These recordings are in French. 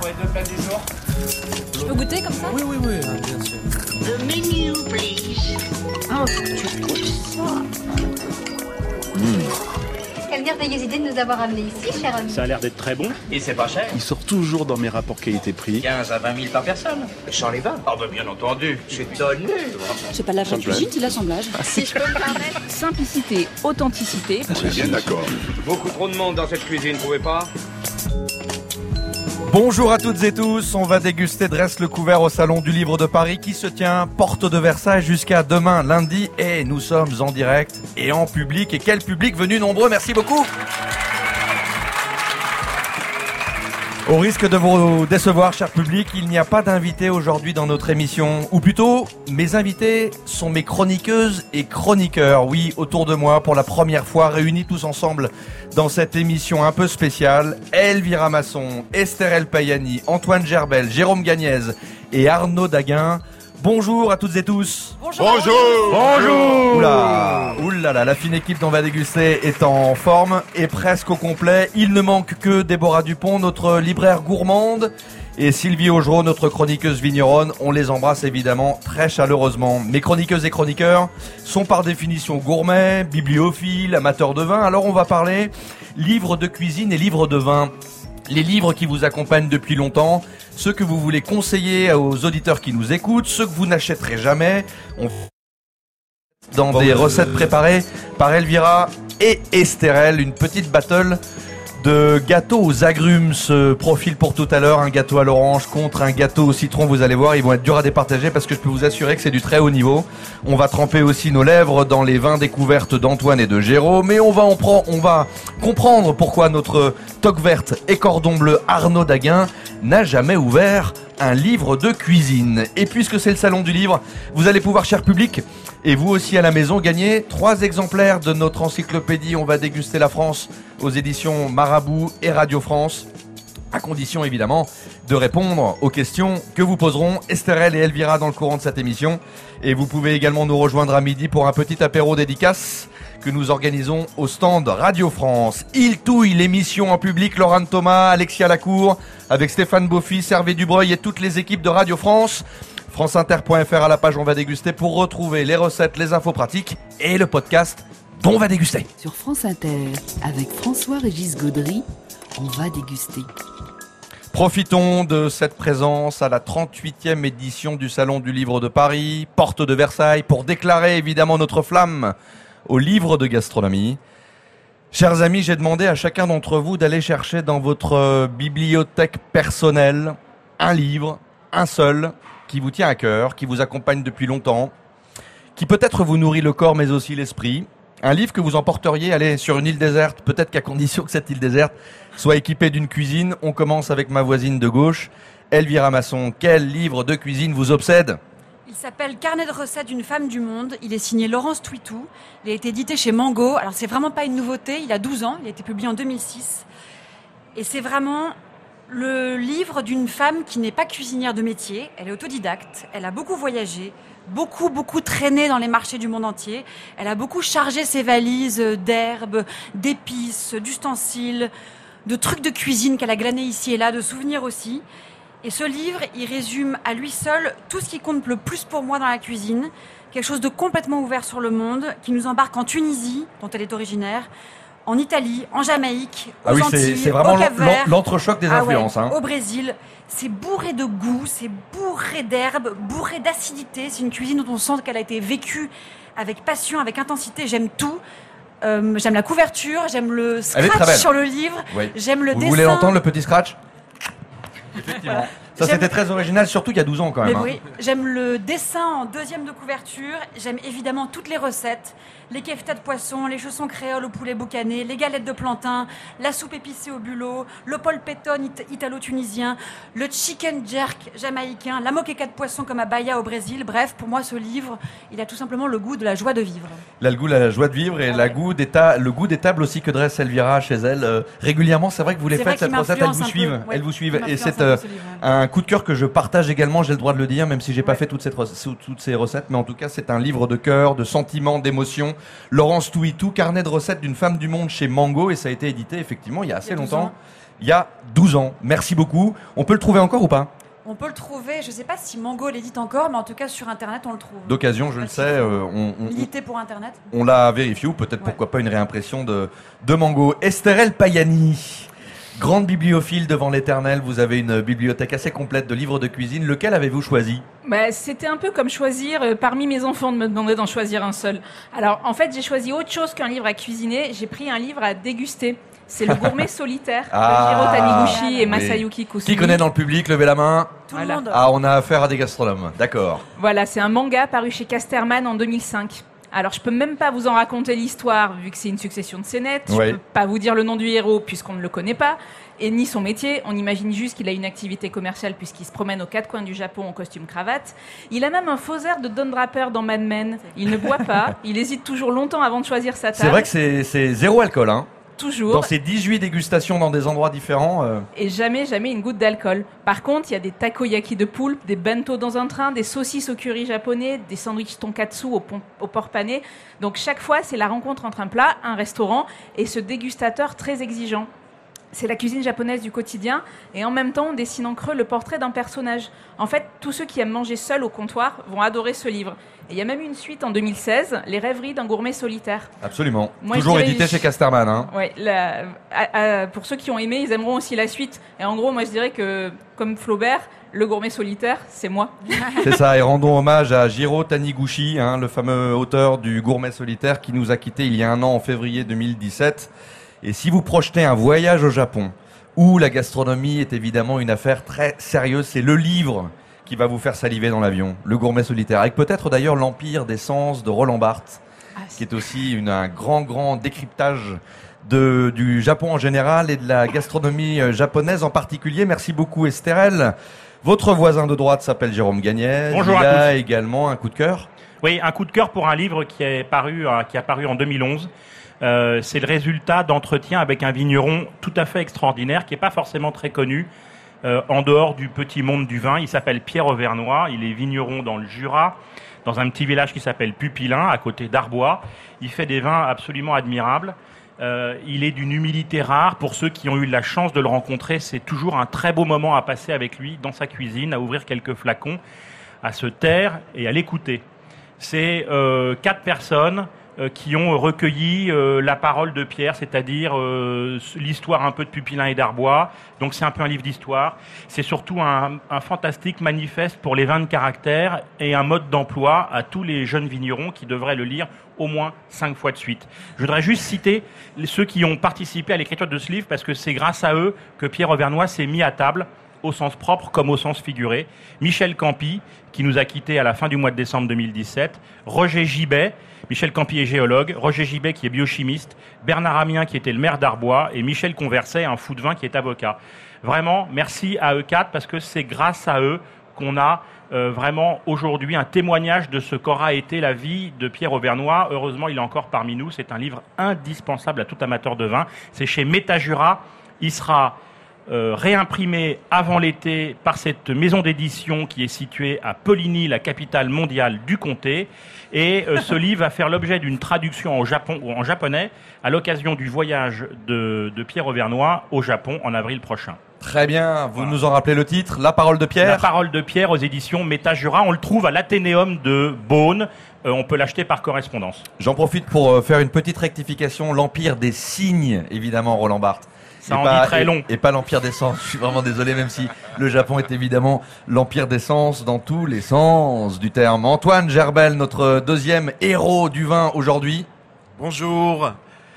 pour les 2 plats du jour. Je peux goûter comme ça? Oui, bien sûr. The menu, please. Oh, tu trouves ça? Quelle merveilleuse idée de nous avoir amenés ici, cher ami. Ça a l'air d'être très bon. Et c'est pas cher. Il sort toujours dans mes rapports qualité-prix. 15 à 20 000 par personne. Sans les 20. Ah bah bien entendu. C'est étonné. C'est pas de la vraie cuisine, c'est de l'assemblage. Si je peux me permettre. Simplicité, authenticité. C'est bien d'accord. Beaucoup trop de monde dans cette cuisine, vous trouvez pas? Bonjour à toutes et tous, on va déguster Dresse le couvert au Salon du Livre de Paris qui se tient porte de Versailles jusqu'à demain lundi et nous sommes en direct et en public. Et quel public venu nombreux, merci beaucoup. Au risque de vous décevoir, cher public, il n'y a pas d'invité aujourd'hui dans notre émission. Ou plutôt, mes invités sont mes chroniqueuses et chroniqueurs. Oui, autour de moi, pour la première fois, réunis tous ensemble dans cette émission un peu spéciale. Elvira Masson, Esther El Payani, Antoine Gerbel, Jérôme Gagnez et Arnaud Daguin. Bonjour à toutes et tous. Bonjour. Oulala, la fine équipe dont on va déguster est en forme et presque au complet. Il ne manque que Déborah Dupont, notre libraire gourmande, et Sylvie Augereau, notre chroniqueuse vigneronne. On les embrasse évidemment très chaleureusement. Mes chroniqueuses et chroniqueurs sont par définition gourmets, bibliophiles, amateurs de vin. Alors on va parler livres de cuisine et livres de vin. Les livres qui vous accompagnent depuis longtemps, ceux que vous voulez conseiller aux auditeurs qui nous écoutent, ceux que vous n'achèterez jamais. Dans des recettes préparées par Elvira et Estherelle, une petite battle de gâteaux aux agrumes se profile pour tout à l'heure. Un gâteau à l'orange contre un gâteau au citron, vous allez voir, ils vont être durs à départager parce que je peux vous assurer que c'est du très haut niveau. On va tremper aussi nos lèvres dans les vins découvertes d'Antoine et de Jérôme, et on va comprendre pourquoi notre toque verte et cordon bleu Arnaud Daguin n'a jamais ouvert un livre de cuisine. Et puisque c'est le salon du livre, vous allez pouvoir, cher public, et vous aussi à la maison, gagner 3 exemplaires de notre encyclopédie On va déguster la France aux éditions Marabout et Radio France, à condition évidemment de répondre aux questions que vous poseront Estherelle et Elvira dans le courant de cette émission. Et vous pouvez également nous rejoindre à midi pour un petit apéro dédicace que nous organisons au stand Radio France. Il touille l'émission en public, Laurent Thomas, Alexia Lacour, avec Stéphane Beaufils, Hervé Dubreuil et toutes les équipes de Radio France. franceinter.fr à la page On va déguster pour retrouver les recettes, les infos pratiques et le podcast dont On va déguster. Sur France Inter, avec François-Régis Gaudry, on va déguster. Profitons de cette présence à la 38e édition du Salon du Livre de Paris, porte de Versailles, pour déclarer évidemment notre flamme au livre de gastronomie. Chers amis, j'ai demandé à chacun d'entre vous d'aller chercher dans votre bibliothèque personnelle un livre, un seul, qui vous tient à cœur, qui vous accompagne depuis longtemps, qui peut-être vous nourrit le corps mais aussi l'esprit. Un livre que vous emporteriez, allez, sur une île déserte, peut-être qu'à condition que cette île déserte soit équipée d'une cuisine. On commence avec ma voisine de gauche, Elvira Masson. Quel livre de cuisine vous obsède ? Il s'appelle Carnet de recettes d'une femme du monde. Il est signé Laurence Twitou. Il a été édité chez Mango. Alors c'est vraiment pas une nouveauté. Il a 12 ans. Il a été publié en 2006. Et c'est vraiment le livre d'une femme qui n'est pas cuisinière de métier. Elle est autodidacte. Elle a beaucoup voyagé, beaucoup traîné dans les marchés du monde entier. Elle a beaucoup chargé ses valises d'herbes, d'épices, d'ustensiles, de trucs de cuisine qu'elle a glanés ici et là, de souvenirs aussi. Et ce livre, il résume à lui seul tout ce qui compte le plus pour moi dans la cuisine. Quelque chose de complètement ouvert sur le monde, qui nous embarque en Tunisie, dont elle est originaire, en Italie, en Jamaïque, aux Antilles, c'est vraiment au Cap-Vert, l'entrechoc des influences. au Brésil. C'est bourré de goût, c'est bourré d'herbes, bourré d'acidité. C'est une cuisine dont on sent qu'elle a été vécue avec passion, avec intensité. J'aime tout. J'aime la couverture, j'aime le scratch sur le livre, j'aime le dessin. Vous voulez entendre le petit scratch ? Effectivement. Ça, c'était très original, surtout il y a 12 ans quand même. Oui, j'aime le dessin en deuxième de couverture. J'aime évidemment toutes les recettes. Les keftas de poisson, les chaussons créoles au poulet boucané, les galettes de plantain, la soupe épicée au bulot, le polpettone italo-tunisien, le chicken jerk jamaïcain, la moqueca de poisson comme à Bahia au Brésil. Bref, pour moi, ce livre, il a tout simplement le goût de la joie de vivre. Il a le goût de la joie de vivre et le goût des tables aussi que dresse Elvira chez elle. Régulièrement, c'est vrai que vous les faites, cette recette, elles vous suivent. Et c'est un un coup de cœur que je partage également, j'ai le droit de le dire, même si j'ai pas fait toutes ces recettes, mais en tout cas c'est un livre de cœur, de sentiments, d'émotions. Laurence Touitou, carnet de recettes d'une femme du monde chez Mango, et ça a été édité effectivement il y a assez longtemps, il y a 12 ans. Merci beaucoup. On peut le trouver encore ou pas ? On peut le trouver, je ne sais pas si Mango l'édite encore, mais en tout cas sur Internet on le trouve. D'occasion, je le sais, Milité pour Internet. on l'a vérifié, ou peut-être pourquoi pas une réimpression de Mango. Estherelle Payani, grande bibliophile devant l'éternel, vous avez une bibliothèque assez complète de livres de cuisine. Lequel avez-vous choisi ? C'était un peu comme choisir parmi mes enfants de me demander d'en choisir un seul. Alors en fait j'ai choisi autre chose qu'un livre à cuisiner, j'ai pris un livre à déguster. C'est Le Gourmet Solitaire de Jiro Taniguchi et Masayuki Kusumi. Qui connaît dans le public ? Levez la main. Tout le monde. Ah, on a affaire à des gastronomes, d'accord. Voilà, c'est un manga paru chez Casterman en 2005. Alors je peux même pas vous en raconter l'histoire vu que c'est une succession de scénettes. Je peux pas vous dire le nom du héros puisqu'on ne le connaît pas et ni son métier. On imagine juste qu'il a une activité commerciale puisqu'il se promène aux quatre coins du Japon en costume cravate. Il a même un faux air de Don Draper dans Mad Men. Il ne boit pas. Il hésite toujours longtemps avant de choisir sa table. C'est vrai que c'est zéro alcool, hein. Toujours. Dans ces 18 dégustations dans des endroits différents. Et jamais une goutte d'alcool. Par contre, il y a des takoyaki de poulpe, des bento dans un train, des saucisses au curry japonais, des sandwichs tonkatsu au porc pané. Donc chaque fois, c'est la rencontre entre un plat, un restaurant et ce dégustateur très exigeant. C'est la cuisine japonaise du quotidien et en même temps on dessine en creux le portrait d'un personnage. En fait, tous ceux qui aiment manger seuls au comptoir vont adorer ce livre. Et il y a même une suite en 2016, Les rêveries d'un gourmet solitaire. Absolument. Moi, toujours édité chez Casterman. Hein. Ouais, pour ceux qui ont aimé, ils aimeront aussi la suite. Et en gros, moi je dirais que, comme Flaubert, le gourmet solitaire, c'est moi. C'est ça, et rendons hommage à Jiro Taniguchi, le fameux auteur du Gourmet solitaire qui nous a quittés il y a un an en février 2017. Et si vous projetez un voyage au Japon, où la gastronomie est évidemment une affaire très sérieuse, c'est le livre qui va vous faire saliver dans l'avion, Le Gourmet solitaire, avec peut-être d'ailleurs l'Empire des sens de Roland Barthes, qui est aussi un grand décryptage du Japon en général et de la gastronomie japonaise en particulier. Merci beaucoup Estherelle. Votre voisin de droite s'appelle Jérôme Gagnès. Bonjour Il à a tous. également un coup de cœur. Oui, un coup de cœur pour un livre qui a paru en 2011. C'est le résultat d'entretiens avec un vigneron tout à fait extraordinaire qui n'est pas forcément très connu en dehors du petit monde du vin. Il s'appelle Pierre Auvernois, il est vigneron dans le Jura, dans un petit village qui s'appelle Pupillin, à côté d'Arbois. Il fait des vins absolument admirables. Il est d'une humilité rare. Pour ceux qui ont eu la chance de le rencontrer, c'est toujours un très beau moment à passer avec lui dans sa cuisine, à ouvrir quelques flacons, à se taire et à l'écouter. C'est 4 personnes qui ont recueilli la parole de Pierre, c'est-à-dire l'histoire un peu de Pupillin et d'Arbois. Donc c'est un peu un livre d'histoire. C'est surtout un fantastique manifeste pour les vins de caractère et un mode d'emploi à tous les jeunes vignerons qui devraient le lire au moins 5 fois de suite. Je voudrais juste citer ceux qui ont participé à l'écriture de ce livre parce que c'est grâce à eux que Pierre Auvernois s'est mis à table au sens propre comme au sens figuré. Michel Campi, qui nous a quittés à la fin du mois de décembre 2017. Roger Gibet, Michel Campi est géologue. Roger Gibet, qui est biochimiste. Bernard Amien, qui était le maire d'Arbois. Et Michel Converset, un fou de vin, qui est avocat. Vraiment, merci à eux 4, parce que c'est grâce à eux qu'on a vraiment aujourd'hui un témoignage de ce qu'aura été la vie de Pierre Auvernois. Heureusement, il est encore parmi nous. C'est un livre indispensable à tout amateur de vin. C'est chez Métajura. Il sera réimprimé avant l'été par cette maison d'édition qui est située à Poligny, la capitale mondiale du comté. Et ce livre va faire l'objet d'une traduction en japonais à l'occasion du voyage de Pierre Auvernois au Japon en avril prochain. Très bien, vous nous en rappelez le titre, La parole de Pierre. La parole de Pierre aux éditions Métajura. On le trouve à l'Athénéum de Beaune. On peut l'acheter par correspondance. J'en profite pour faire une petite rectification. L'Empire des signes, évidemment, Roland Barthes. Ça en dit très long. Et pas l'Empire des sens. Je suis vraiment désolé, même si le Japon est évidemment l'Empire des sens dans tous les sens du terme. Antoine Gerbel, notre deuxième héros du vin aujourd'hui. Bonjour.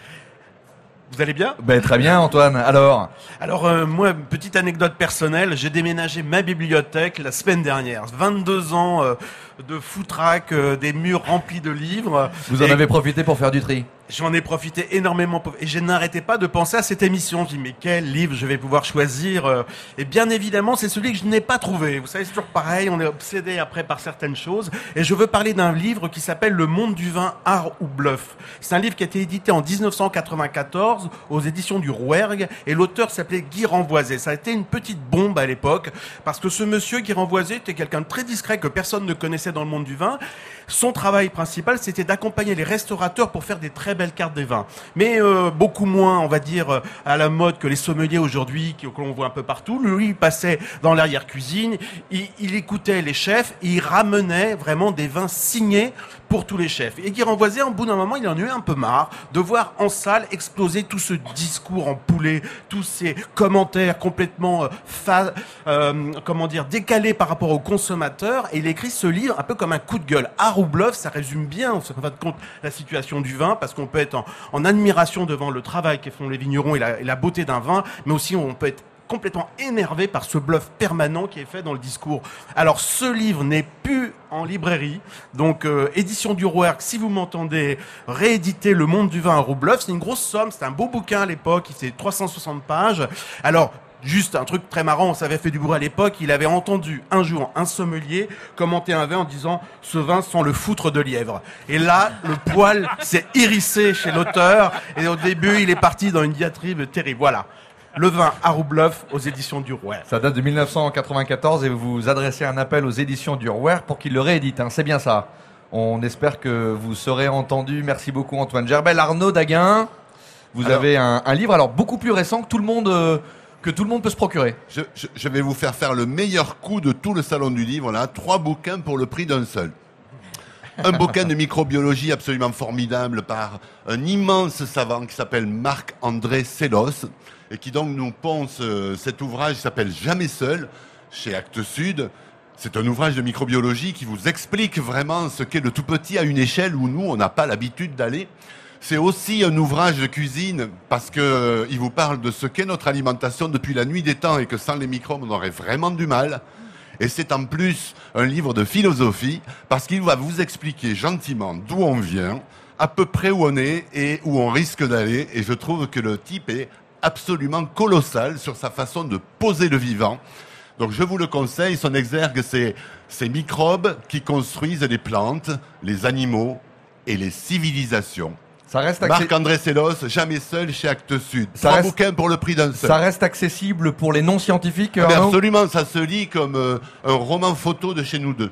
Vous allez bien ? Très bien, Antoine. Alors, moi, petite anecdote personnelle, j'ai déménagé ma bibliothèque la semaine dernière. 22 ans de foutraques, des murs remplis de livres. Vous en avez profité pour faire du tri? J'en ai profité énormément et je n'arrêtais pas de penser à cette émission. Je dis mais quel livre je vais pouvoir choisir? Et bien évidemment c'est celui que je n'ai pas trouvé. Vous savez, c'est toujours pareil, on est obsédé après par certaines choses. Et je veux parler d'un livre qui s'appelle Le Monde du vin, art ou bluff. C'est un livre qui a été édité en 1994 aux éditions du Rouergue et l'auteur s'appelait Guy Renvoisé. Ça a été une petite bombe à l'époque parce que ce monsieur Guy Renvoisé était quelqu'un de très discret que personne ne connaissait dans le monde du vin. Son travail principal, c'était d'accompagner les restaurateurs pour faire des très belles cartes des vins. Mais beaucoup moins, on va dire, à la mode que les sommeliers aujourd'hui, que l'on voit un peu partout. Lui, il passait dans l'arrière-cuisine, il écoutait les chefs, et il ramenait vraiment des vins signés pour tous les chefs. Et Guy Renvoisé, au bout d'un moment, il en a eu un peu marre de voir en salle exploser tout ce discours en poulet, tous ces commentaires complètement décalés par rapport aux consommateurs. Et il écrit ce livre un peu comme un coup de gueule. Art ou bluff, ça résume bien, en fin de compte, la situation du vin, parce qu'on peut être en admiration devant le travail que font les vignerons et la beauté d'un vin, mais aussi on peut être complètement énervé par ce bluff permanent qui est fait dans le discours. Alors ce livre n'est plus en librairie, donc édition du Rouergue, si vous m'entendez, rééditer Le Monde du vin, art ou bluff, c'est une grosse somme, c'est un beau bouquin à l'époque, il fait 360 pages. Alors juste un truc très marrant, ça avait fait du bruit à l'époque, il avait entendu un jour un sommelier commenter un vin en disant « ce vin sent le foutre de lièvre ». Et là, le poil s'est hérissé chez l'auteur, et au début, il est parti dans une diatribe terrible. Voilà. Le vin, art ou bluff, aux éditions du Rouergue. Ça date de 1994 et vous adressez un appel aux éditions du Rouergue pour qu'ils le rééditent, hein. C'est bien ça. On espère que vous serez entendu. Merci beaucoup Antoine Gerbel. Arnaud Daguin, vous avez un livre alors beaucoup plus récent que tout le monde peut se procurer. Je vais vous faire le meilleur coup de tout le salon du livre. Là, 3 bouquins pour le prix d'un seul. Un bouquin de microbiologie absolument formidable par un immense savant qui s'appelle Marc-André Sellos et qui donc nous ponce cet ouvrage qui s'appelle Jamais seul chez Actes Sud. C'est un ouvrage de microbiologie qui vous explique vraiment ce qu'est le tout petit à une échelle où nous, on n'a pas l'habitude d'aller. C'est aussi un ouvrage de cuisine parce que il vous parle de ce qu'est notre alimentation depuis la nuit des temps et que sans les microbes, on aurait vraiment du mal. Et c'est en plus un livre de philosophie parce qu'il va vous expliquer gentiment d'où on vient, à peu près où on est et où on risque d'aller. Et je trouve que le type est absolument colossal sur sa façon de poser le vivant. Donc je vous le conseille, son exergue, c'est ces microbes qui construisent les plantes, les animaux et les civilisations. Ça reste Marc-André Sellos, Jamais seul chez Actes Sud. 3 bouquins pour le prix d'un seul. Ça reste accessible pour les non-scientifiques, mais absolument, ça se lit comme un roman photo de chez nous deux.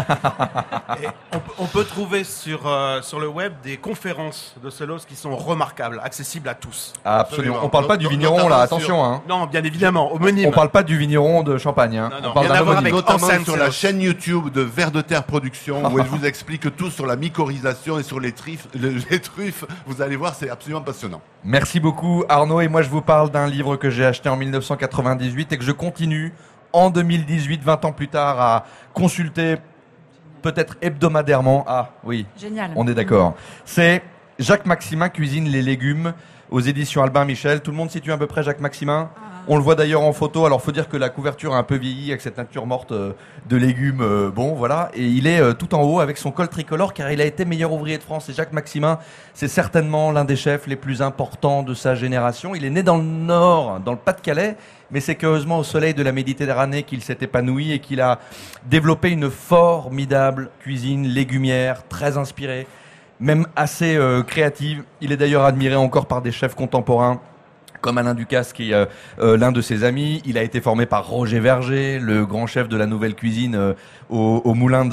Et on peut trouver sur le web des conférences de Sellos qui sont remarquables, accessibles à tous. Absolument. On parle pas du vigneron là, attention. Hein. Non, bien évidemment, homonyme. On parle pas du vigneron de Champagne. Hein. Non, on parle d'un homonyme. Notamment sur la chaîne YouTube de Vers de Terre Production où elle vous explique tout sur la mycorhisation et sur les truffes. Vous allez voir, c'est absolument passionnant. Merci beaucoup Arnaud. Et moi je vous parle d'un livre que j'ai acheté en 1998 et que je continue en 2018, 20 ans plus tard, à consulter peut-être hebdomadairement. Ah oui, génial. On est d'accord. C'est Jacques Maximin cuisine les légumes aux éditions Albin Michel. Tout le monde situe à peu près Jacques Maximin. On le voit d'ailleurs en photo. Alors faut dire que la couverture a un peu vieilli avec cette nature morte de légumes. Bon voilà. Et il est tout en haut avec son col tricolore car il a été meilleur ouvrier de France. Et Jacques Maximin, c'est certainement l'un des chefs les plus importants de sa génération. Il est né dans le Nord, dans le Pas-de-Calais. Mais c'est curieusement au soleil de la Méditerranée qu'il s'est épanoui et qu'il a développé une formidable cuisine légumière, très inspirée, même assez créative. Il est d'ailleurs admiré encore par des chefs contemporains comme Alain Ducasse qui est l'un de ses amis. Il a été formé par Roger Verger, le grand chef de la nouvelle cuisine au moulin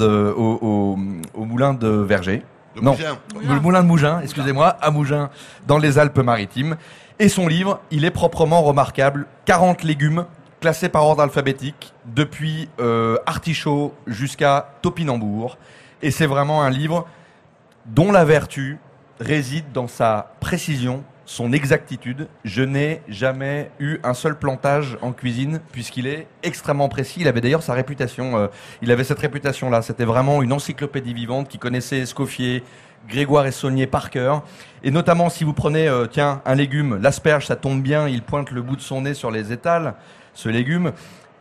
de Verger. Le moulin de Mougins, excusez-moi, à Mougins, dans les Alpes-Maritimes. Et son livre, il est proprement remarquable. 40 légumes classés par ordre alphabétique, depuis artichaut jusqu'à topinambour. Et c'est vraiment un livre dont la vertu réside dans sa précision, son exactitude. Je n'ai jamais eu un seul plantage en cuisine puisqu'il est extrêmement précis. Il avait d'ailleurs sa réputation. Il avait cette réputation-là. C'était vraiment une encyclopédie vivante qui connaissait Escoffier, Grégoire et Saunier par cœur. Et notamment si vous prenez, un légume, l'asperge, ça tombe bien, il pointe le bout de son nez sur les étals, ce légume.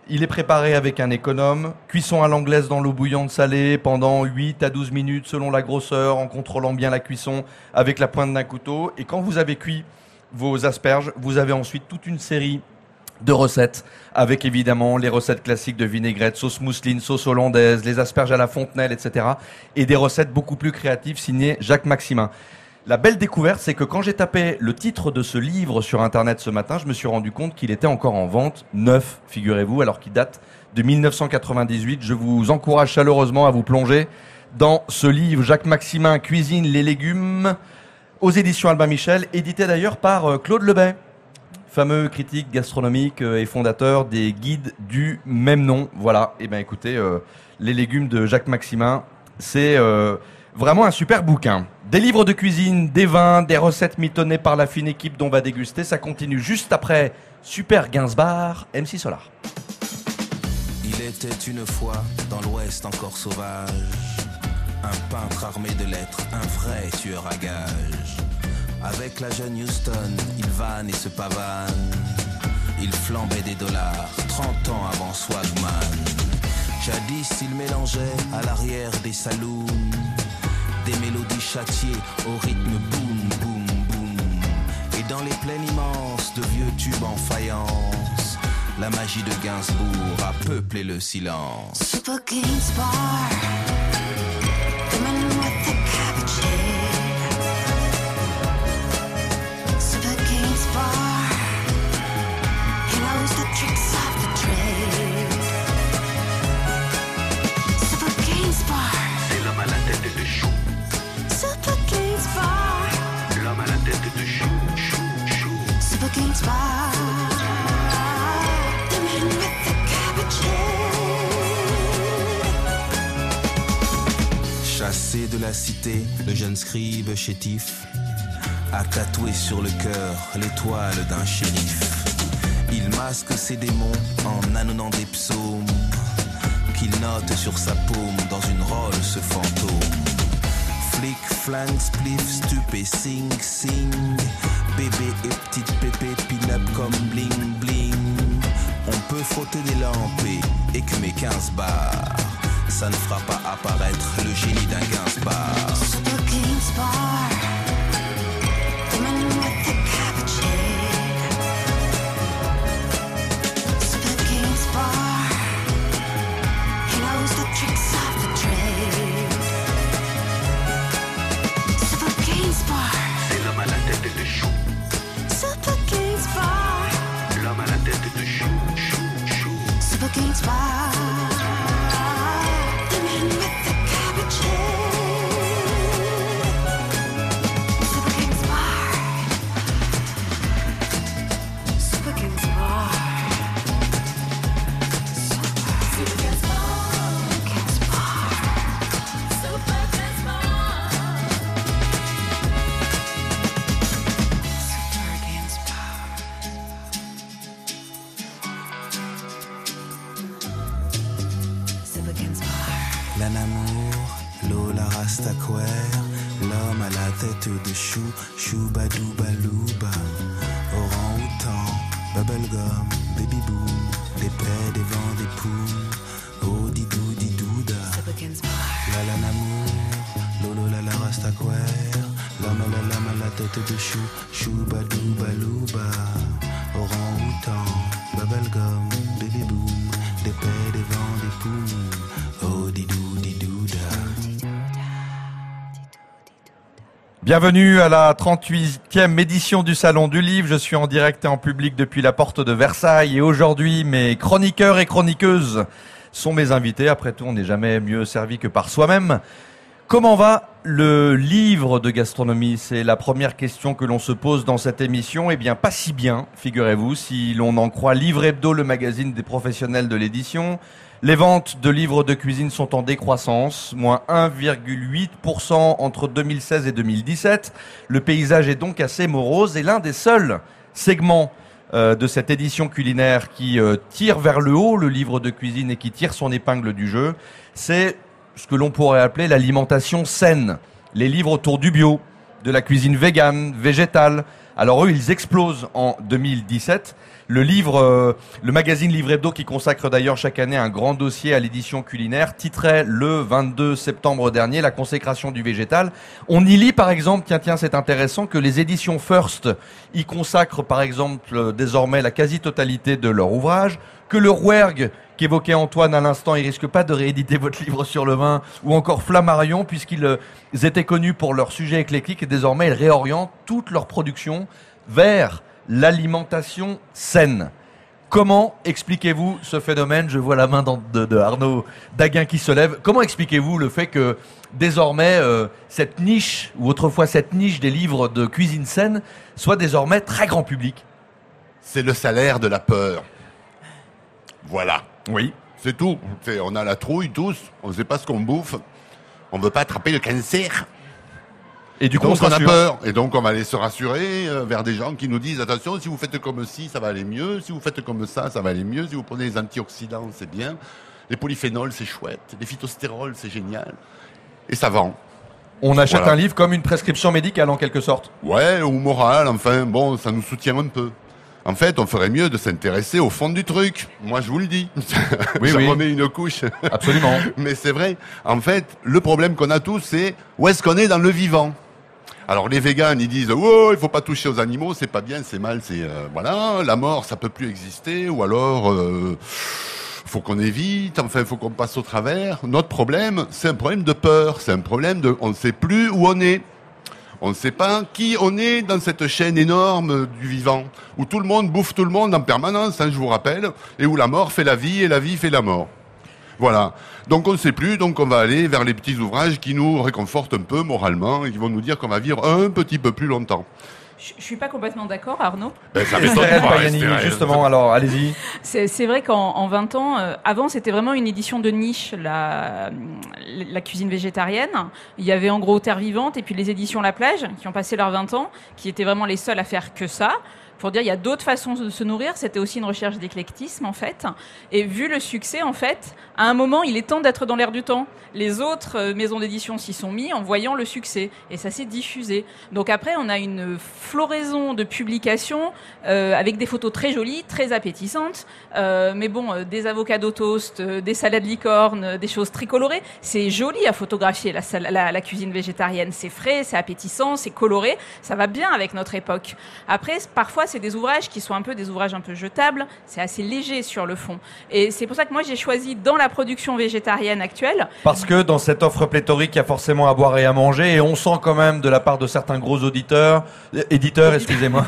Il est préparé avec un économe, cuisson à l'anglaise dans l'eau bouillante salée pendant 8 à 12 minutes selon la grosseur, en contrôlant bien la cuisson avec la pointe d'un couteau. Et quand vous avez cuit vos asperges, vous avez ensuite toute une série de recettes avec évidemment les recettes classiques de vinaigrette, sauce mousseline, sauce hollandaise, les asperges à la fontenelle, etc. Et des recettes beaucoup plus créatives signées Jacques Maximin. La belle découverte, c'est que quand j'ai tapé le titre de ce livre sur Internet ce matin, je me suis rendu compte qu'il était encore en vente, neuf, figurez-vous, alors qu'il date de 1998. Je vous encourage chaleureusement à vous plonger dans ce livre, Jacques Maximin, Cuisine les légumes, aux éditions Albin Michel, édité d'ailleurs par Claude Lebet, fameux critique gastronomique et fondateur des guides du même nom. Voilà, et bien écoutez, les légumes de Jacques Maximin, c'est vraiment un super bouquin. Des livres de cuisine, des vins, des recettes mitonnées par la fine équipe dont on va déguster. Ça continue juste après Super Gainsbourg, MC Solar. Il était une fois dans l'Ouest encore sauvage, un peintre armé de lettres, un vrai tueur à gages. Avec la jeune Houston, il vanne et se pavane. Il flambait des dollars, 30 ans avant Swagman. Jadis, il mélangeait à l'arrière des saloons des mélodies châtiées au rythme boum, boum, boum. Et dans les plaines immenses de vieux tubes en faïence, la magie de Gainsbourg a peuplé le silence. Super Gainsbourg, the man with the cabbage head. Super Gainsbourg, he knows the tricks of the trade. Super Gainsbourg, c'est l'homme à la tête de chou. Super Gainsbourg, l'homme à la tête de chou, chou, chou. Super Gainsbourg, the man with the cabbage head. Chassé de la cité, le jeune scribe chétif a tatoué sur le cœur l'étoile d'un shérif. Il masque ses démons en annonnant des psaumes qu'il note sur sa paume dans une Rolls fantôme. Flic, flingue, spliff, stup et sing, sing. Bébé et petite pépé, pin-up comme bling, bling. On peut frotter des lampes et écumer 15 bars. Ça ne fera pas apparaître le génie d'un Gainsbourg. Super Gainsbourg, the man with the cabbage head. Super Gainsbourg, he knows the tricks of the trade. Super Gainsbourg, c'est l'homme à la tête de chou. Super Gainsbourg, l'homme à la tête de chou, chou, chou. Super Gainsbourg, the man with the cabbage head. Super Gainsbourg, Super Gainsbourg, Super La Namour, Lola Rastaquaire, l'homme à la tête de chou, choubadoubalouba, orang-outan, bubblegum, baby boom, des paix, des vents, des poules, oh didou didouda. La Namour, Lola la Rastaquaire, l'homme à la tête de chou, choubadoubalouba, orang-outan, bubblegum, baby boom, des paix, des vents, des poules. Bienvenue à la 38e édition du Salon du Livre. Je suis en direct et en public depuis la porte de Versailles et aujourd'hui mes chroniqueurs et chroniqueuses sont mes invités. Après tout, on n'est jamais mieux servi que par soi-même. Comment va le livre de gastronomie? C'est la première question que l'on se pose dans cette émission. Eh bien, pas si bien, figurez-vous, si l'on en croit Livre Hebdo, le magazine des professionnels de l'édition. Les ventes de livres de cuisine sont en décroissance, moins 1,8% entre 2016 et 2017. Le paysage est donc assez morose et l'un des seuls segments de cette édition culinaire qui tire vers le haut le livre de cuisine et qui tire son épingle du jeu, c'est ce que l'on pourrait appeler l'alimentation saine. Les livres autour du bio, de la cuisine végane, végétale. Alors eux, ils explosent en 2017. Le magazine Livre Hebdo, qui consacre d'ailleurs chaque année un grand dossier à l'édition culinaire, titrait le 22 septembre dernier la consécration du végétal. On y lit par exemple, tiens, c'est intéressant, que les éditions First y consacrent par exemple désormais la quasi-totalité de leur ouvrage, que le Rouergue, qu'évoquait Antoine à l'instant, il risque pas de rééditer votre livre sur le vin, ou encore Flammarion, puisqu'ils étaient connus pour leur sujet éclectique et désormais ils réorientent toute leur production vers l'alimentation saine. Comment expliquez-vous ce phénomène? Je vois la main de Arnaud Daguin qui se lève. Comment expliquez-vous le fait que désormais cette niche, ou autrefois cette niche des livres de cuisine saine, soit désormais très grand public? C'est le salaire de la peur. Voilà. Oui. C'est tout. On a la trouille tous, on ne sait pas ce qu'on bouffe, on ne veut pas attraper le cancer. Et du coup, donc on a peur. Et donc on va aller se rassurer vers des gens qui nous disent attention, si vous faites comme ci, ça va aller mieux. Si vous faites comme ça va aller mieux. Si vous prenez les antioxydants, c'est bien. Les polyphénols, c'est chouette. Les phytostérols, c'est génial. Et ça vend. On achète un livre comme une prescription médicale en quelque sorte. Ouais, ou morale. Enfin, bon, ça nous soutient un peu. En fait, on ferait mieux de s'intéresser au fond du truc. Moi, je vous le dis. Oui, je remets une couche. Absolument. Mais c'est vrai. En fait, le problème qu'on a tous, c'est où est-ce qu'on est dans le vivant. Alors les véganes, ils disent oh, il faut pas toucher aux animaux, c'est pas bien, c'est mal, c'est voilà, la mort, ça peut plus exister, ou alors faut qu'on évite, enfin faut qu'on passe au travers. Notre problème, c'est un problème de peur, c'est un problème de on ne sait plus où on est. On ne sait pas qui on est dans cette chaîne énorme du vivant, où tout le monde bouffe tout le monde en permanence, hein, je vous rappelle, et où la mort fait la vie et la vie fait la mort. Voilà. Donc on ne sait plus, donc on va aller vers les petits ouvrages qui nous réconfortent un peu moralement et qui vont nous dire qu'on va vivre un petit peu plus longtemps. Je suis pas complètement d'accord, Arnaud. Ça m'étonne pas, justement, alors allez-y. C'est vrai qu'en 20 ans, avant c'était vraiment une édition de niche, la cuisine végétarienne. Il y avait en gros Terre Vivante et puis les éditions La Plage qui ont passé leurs 20 ans, qui étaient vraiment les seuls à faire que ça. Pour dire, il y a d'autres façons de se nourrir. C'était aussi une recherche d'éclectisme, en fait. Et vu le succès, en fait, à un moment, il est temps d'être dans l'air du temps. Les autres maisons d'édition s'y sont mis en voyant le succès. Et ça s'est diffusé. Donc après, on a une floraison de publications avec des photos très jolies, très appétissantes. Mais bon, des avocados toast, des salades licornes, des choses tricolorées. C'est joli à photographier, la cuisine végétarienne. C'est frais, c'est appétissant, c'est coloré. Ça va bien avec notre époque. Après, parfois, c'est des ouvrages qui sont des ouvrages un peu jetables, c'est assez léger sur le fond. Et c'est pour ça que moi j'ai choisi dans la production végétarienne actuelle. Parce que dans cette offre pléthorique, il y a forcément à boire et à manger, et on sent quand même de la part de certains gros éditeurs, excusez-moi,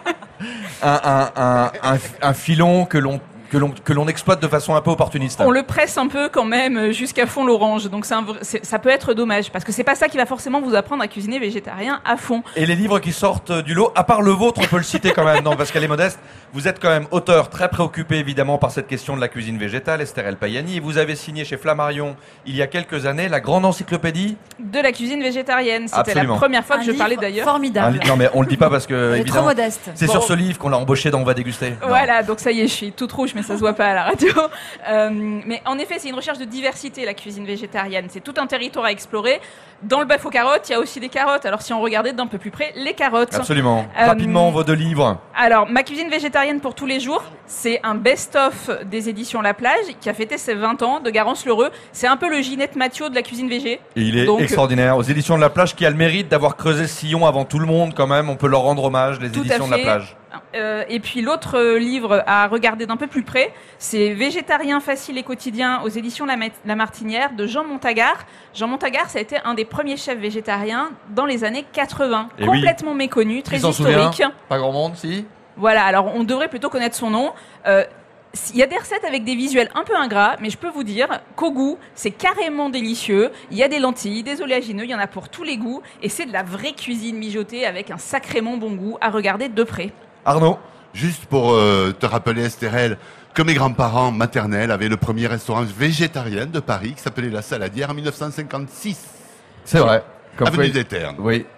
un filon que l'on exploite de façon un peu opportuniste. On le presse un peu quand même jusqu'à fond l'orange, donc ça peut être dommage, parce que c'est pas ça qui va forcément vous apprendre à cuisiner végétarien à fond. Et les livres qui sortent du lot, à part le vôtre, on peut le citer quand même, non, parce qu'elle est modeste, vous êtes quand même auteur très préoccupé évidemment par cette question de la cuisine végétale, Esther El Payani, et vous avez signé chez Flammarion il y a quelques années la grande encyclopédie de la cuisine végétarienne. C'était Absolument. La première fois que je parlais d'ailleurs. Formidable. Non mais on le dit pas parce que évidemment, trop modeste. c'est sur ce livre qu'on l'a embauché dans On va déguster. Voilà, donc ça y est, je suis toute rouge, mais ça se voit pas à la radio. Mais en effet, c'est une recherche de diversité, la cuisine végétarienne. C'est tout un territoire à explorer. Dans le bœuf aux carottes, il y a aussi des carottes. Alors si on regardait d'un peu plus près, les carottes. Absolument. Rapidement, vos deux livres. Alors, Ma cuisine végétarienne pour tous les jours, c'est un best-of des éditions La Plage qui a fêté ses 20 ans de Garance Lheureux. C'est un peu le Ginette Mathieu de la cuisine végé. Et il est extraordinaire. Aux éditions de La Plage, qui a le mérite d'avoir creusé ce sillon avant tout le monde quand même. On peut leur rendre hommage, les éditions de La Plage. Et puis l'autre livre à regarder d'un peu plus près, c'est Végétarien facile et quotidien aux éditions La Martinière de Jean Montagard. Jean Montagard, ça a été un des premiers chefs végétariens dans les années 80. Et complètement méconnu, très historique. Souvient pas grand monde, si. Voilà, alors on devrait plutôt connaître son nom. Il y a des recettes avec des visuels un peu ingrats, mais je peux vous dire qu'au goût, c'est carrément délicieux. Il y a des lentilles, des oléagineux, il y en a pour tous les goûts. Et c'est de la vraie cuisine mijotée avec un sacrément bon goût à regarder de près. Arnaud, juste pour te rappeler, Estherelle, que mes grands-parents maternels avaient le premier restaurant végétarien de Paris qui s'appelait La Saladière en 1956. C'est vrai. Avenue des Ternes. Oui.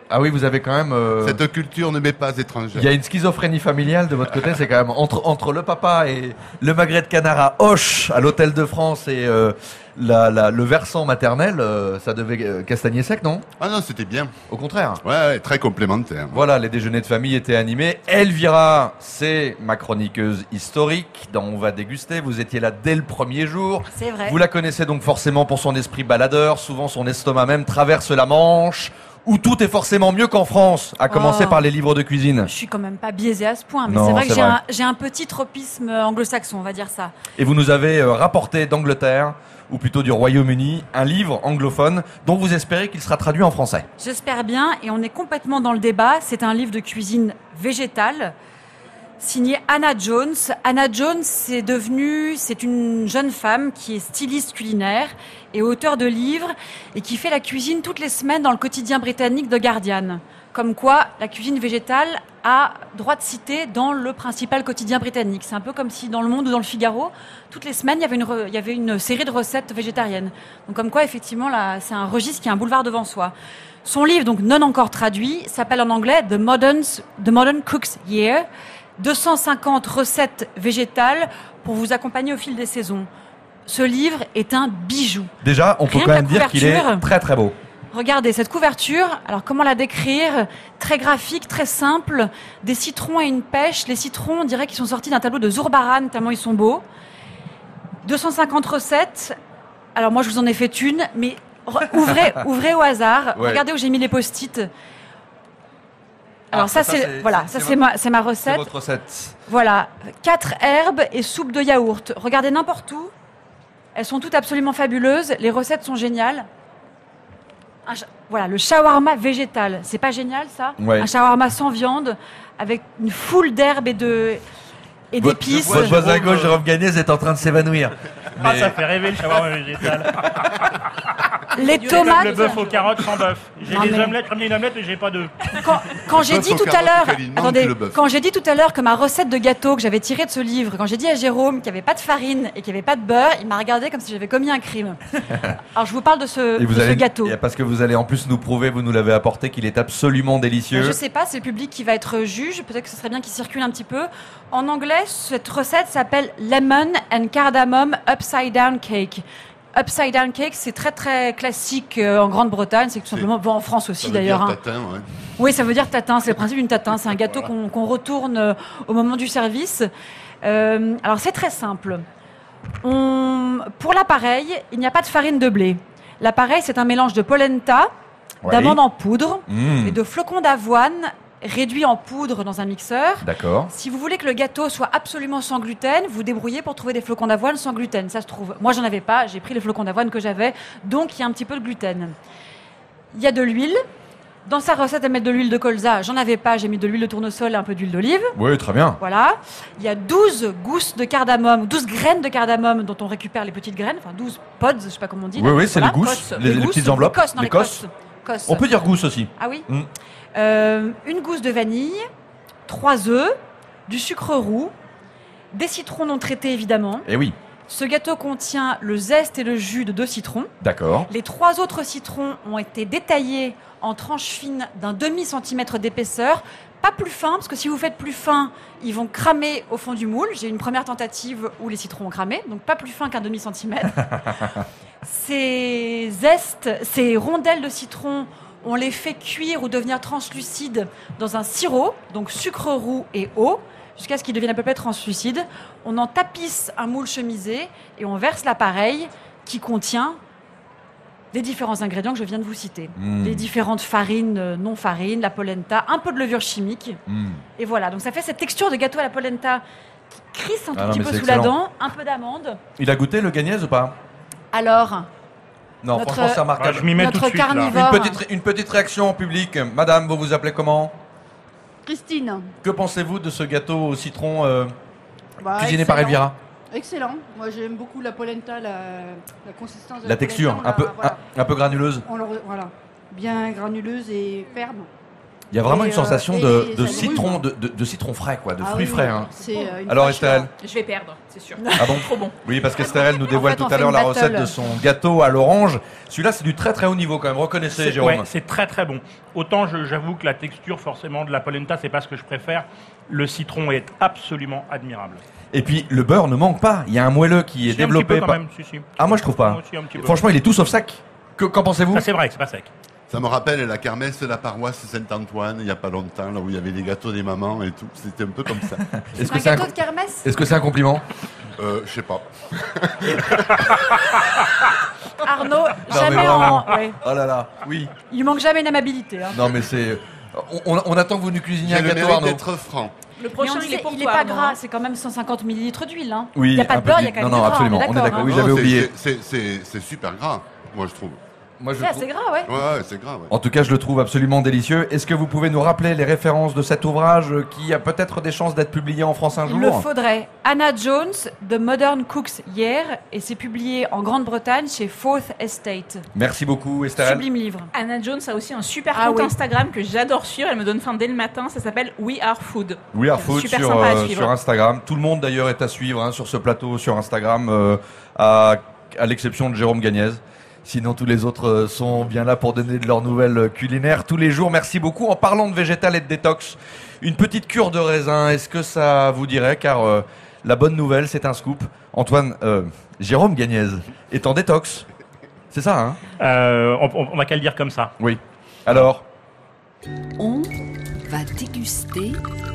Ah oui, vous avez quand même... Cette culture ne m'est pas étrangère. Il y a une schizophrénie familiale de votre côté, c'est quand même entre le papa et le magret de canard à Auch, à l'Hôtel de France, et le versant maternel, ça devait castagner sec, non? Ah non, c'était bien. Au contraire. Ouais, très complémentaire. Voilà, les déjeuners de famille étaient animés. Elvira, c'est ma chroniqueuse historique dont on va déguster. Vous étiez là dès le premier jour. C'est vrai. Vous la connaissez donc forcément pour son esprit baladeur. Souvent, son estomac même traverse la Manche, où tout est forcément mieux qu'en France, à commencer par les livres de cuisine. Je suis quand même pas biaisée à ce point, mais Non, c'est vrai que c'est vrai. j'ai un petit tropisme anglo-saxon, on va dire ça. Et vous nous avez rapporté d'Angleterre, ou plutôt du Royaume-Uni, un livre anglophone dont vous espérez qu'il sera traduit en français. J'espère bien, et on est complètement dans le débat. C'est un livre de cuisine végétale, signé Anna Jones. Anna Jones, c'est une jeune femme qui est styliste culinaire et auteure de livres, et qui fait la cuisine toutes les semaines dans le quotidien britannique The Guardian. Comme quoi, la cuisine végétale a droit de citer dans le principal quotidien britannique. C'est un peu comme si dans Le Monde ou dans Le Figaro, toutes les semaines, il y avait une série de recettes végétariennes. Donc comme quoi, effectivement, là, c'est un registre qui a un boulevard devant soi. Son livre, donc non encore traduit, s'appelle en anglais The Modern Cook's Year. 250 recettes végétales pour vous accompagner au fil des saisons. Ce livre est un bijou. Déjà, on peut Rien quand que même la dire qu'il est couverture. très très beau. Regardez cette couverture. Alors comment la décrire? Très graphique, très simple. Des citrons et une pêche. Les citrons, on dirait qu'ils sont sortis d'un tableau de Zurbaran tellement ils sont beaux. 250 recettes. Alors moi je vous en ai fait une, mais ouvrez au hasard. Ouais. Regardez où j'ai mis les post-it. Alors ça c'est ma recette. C'est votre recette. Voilà, 4 herbes et soupe de yaourt. Regardez n'importe où. Elles sont toutes absolument fabuleuses. Les recettes sont géniales. Voilà, le shawarma végétal. C'est pas génial, ça? Ouais. Un shawarma sans viande, avec une foule d'herbes et d'épices. Votre voisin à gauche, Jérôme Gagnès, est en train de s'évanouir. Ah, Mais- ça fait rêver le shawarma végétal. Les Comme tomates. le bœuf aux carottes sans bœuf. J'ai Non, des mais- omelettes, comme une omelette, mais j'ai pas d'œufs. Quand j'ai bœuf dit aux tout à carottes, l'heure, auquel il manque attendez, le bœuf. quand j'ai dit tout à l'heure que ma recette de gâteau que j'avais tirée de ce livre, quand j'ai dit à Jérôme qu'il n'y avait pas de farine et qu'il n'y avait pas de beurre, il m'a regardé comme si j'avais commis un crime. Alors je vous parle de ce, Et vous de ce allez, gâteau. et parce que vous allez en plus nous prouver, vous nous l'avez apporté, qu'il est absolument délicieux. Je sais pas, c'est le public qui va être juge. Peut-être que ce serait bien qu'il circule un petit peu. En anglais, cette recette s'appelle Lemon and Cardamom Upside Down Cake. Upside Down Cake, c'est très très classique en Grande-Bretagne. C'est tout simplement, bon, en France aussi Ça veut d'ailleurs. dire hein. tatin, ouais. Oui, ça veut dire tatin. C'est le principe d'une tatin. C'est un gâteau qu'on retourne au moment du service. Alors c'est très simple. Pour l'appareil, il n'y a pas de farine de blé. L'appareil, c'est un mélange de polenta, Oui. d'amandes en poudre Mmh. et de flocons d'avoine réduits en poudre dans un mixeur. D'accord. Si vous voulez que le gâteau soit absolument sans gluten, vous débrouillez pour trouver des flocons d'avoine sans gluten. Ça se trouve. Moi, j'en avais pas. J'ai pris les flocons d'avoine que j'avais. Donc, il y a un petit peu de gluten. Il y a de l'huile. Dans sa recette, elle met de l'huile de colza. J'en avais pas. J'ai mis de l'huile de tournesol et un peu d'huile d'olive. Oui, très bien. Voilà. Il y a 12 gousses de cardamome, 12 graines de cardamome dont on récupère les petites graines. Enfin, 12 pods, je sais pas comment on dit. Oui, là. oui, c'est Voilà. les gousses, Cosses. les gousses, petites enveloppes. Les cosses, non, Les les cosses. cosses. On peut dire gousse aussi. Ah oui. Mm. Une gousse de vanille, 3 œufs, du sucre roux, des citrons non traités évidemment. Eh oui, Ce gâteau contient le zeste et le jus de 2 citrons. d'accord. Les 3 autres citrons ont été détaillés en tranches fines d'un demi-centimètre d'épaisseur. Pas plus fin, parce que si vous faites plus fin, ils vont cramer au fond du moule. J'ai eu une première tentative où les citrons ont cramé, donc pas plus fin qu'un demi-centimètre. Ces zestes, ces rondelles de citron, on les fait cuire ou devenir translucides dans un sirop, donc sucre roux et eau, jusqu'à ce qu'ils deviennent à peu près translucides. On en tapisse un moule chemisé et on verse l'appareil qui contient les différents ingrédients que je viens de vous citer. Les différentes farines, non farines, la polenta, un peu de levure chimique. Et voilà, donc ça fait cette texture de gâteau à la polenta qui crisse un tout Ah non, petit mais peu c'est sous la excellent. dent, un peu d'amande. Il a goûté le Gagnès ou pas? Alors, Non, Notre- franchement, c'est remarquable. Ah, je m'y mets Notre tout de suite, là. carnivore. Une petite réaction en public. Madame, vous vous appelez comment? Christine. Que pensez-vous de ce gâteau au citron Bah, cuisiné par excellent. Elvira? Excellent. Moi, j'aime beaucoup la polenta, la consistance de La texture, polenta, un peu, voilà. un peu granuleuse. Voilà. Bien granuleuse et ferme. Il y a vraiment Et, une sensation et de ça citron, brûle. de citron frais, quoi, de Ah fruits oui, frais. Hein. c'est, une Alors vache, Estherelle. Je vais perdre, c'est sûr. Ah bon Trop bon. Oui, parce qu'Estherelle nous dévoile En fait, on tout à fait l'heure une la battle. recette de son gâteau à l'orange. Celui-là, c'est du très très haut niveau quand même. Reconnaissez, Jérôme. Ouais, c'est très très bon. Autant j'avoue que la texture forcément de la polenta, c'est pas ce que je préfère. Le citron est absolument admirable. Et puis le beurre ne manque pas. Il y a un moelleux qui est Si, un développé. petit peu quand par- même, si. Ah moi je trouve pas. Moi aussi, un petit peu. Franchement, il est tout sauf sec. Qu'en pensez-vous? Ça c'est vrai, c'est pas sec. Ça me rappelle la kermesse de la paroisse Saint-Antoine, il n'y a pas longtemps, là où il y avait les gâteaux des mamans et tout. C'était un peu comme ça. Est-ce Un gâteau de kermesse? Est-ce que c'est un compliment? Je sais pas. Arnaud, Non, mais jamais vraiment. en... ouais. Oh là là, oui. Il manque jamais d'amabilité. Hein. Non mais c'est... On attend que vous nous cuisiniez J'ai un le gâteau, mérite Arnaud. d'être franc. Le Mais prochain, on il sait, est pour il est toi, pas Arnaud, gras, hein. c'est quand même 150 millilitres d'huile. Hein. Oui, il n'y a pas un de beurre, peu il y a quand même non, du gras. absolument, on est d'accord. Oui, j'avais Non, oublié. C'est super gras, moi je trouve. Moi, je C'est assez gras, ouais. Ouais, c'est gras, ouais. En tout cas, je le trouve absolument délicieux. Est-ce que vous pouvez nous rappeler les références de cet ouvrage qui a peut-être des chances d'être publié en France un Il jour? le faudrait. Anna Jones, The Modern Cook's Year, et c'est publié en Grande-Bretagne chez Fourth Estate. Merci beaucoup, Estherelle. Sublime livre. Anna Jones a aussi un super Ah compte oui. Instagram que j'adore suivre. Elle me donne faim dès le matin. Ça s'appelle We Are Food. We Are Food Super sur, sympa à suivre. sur Instagram. Tout le monde d'ailleurs est à suivre hein, sur ce plateau sur Instagram, à l'exception de Jérôme Gagnez. Sinon, tous les autres sont bien là pour donner de leurs nouvelles culinaires tous les jours. Merci beaucoup. En parlant de végétal et de détox, une petite cure de raisin, est-ce que ça vous dirait? Car la bonne nouvelle, c'est un scoop. Antoine, Jérôme Gagnez est en détox. C'est ça, hein? On n'a qu'à le dire comme ça. Oui. Alors? On va déguster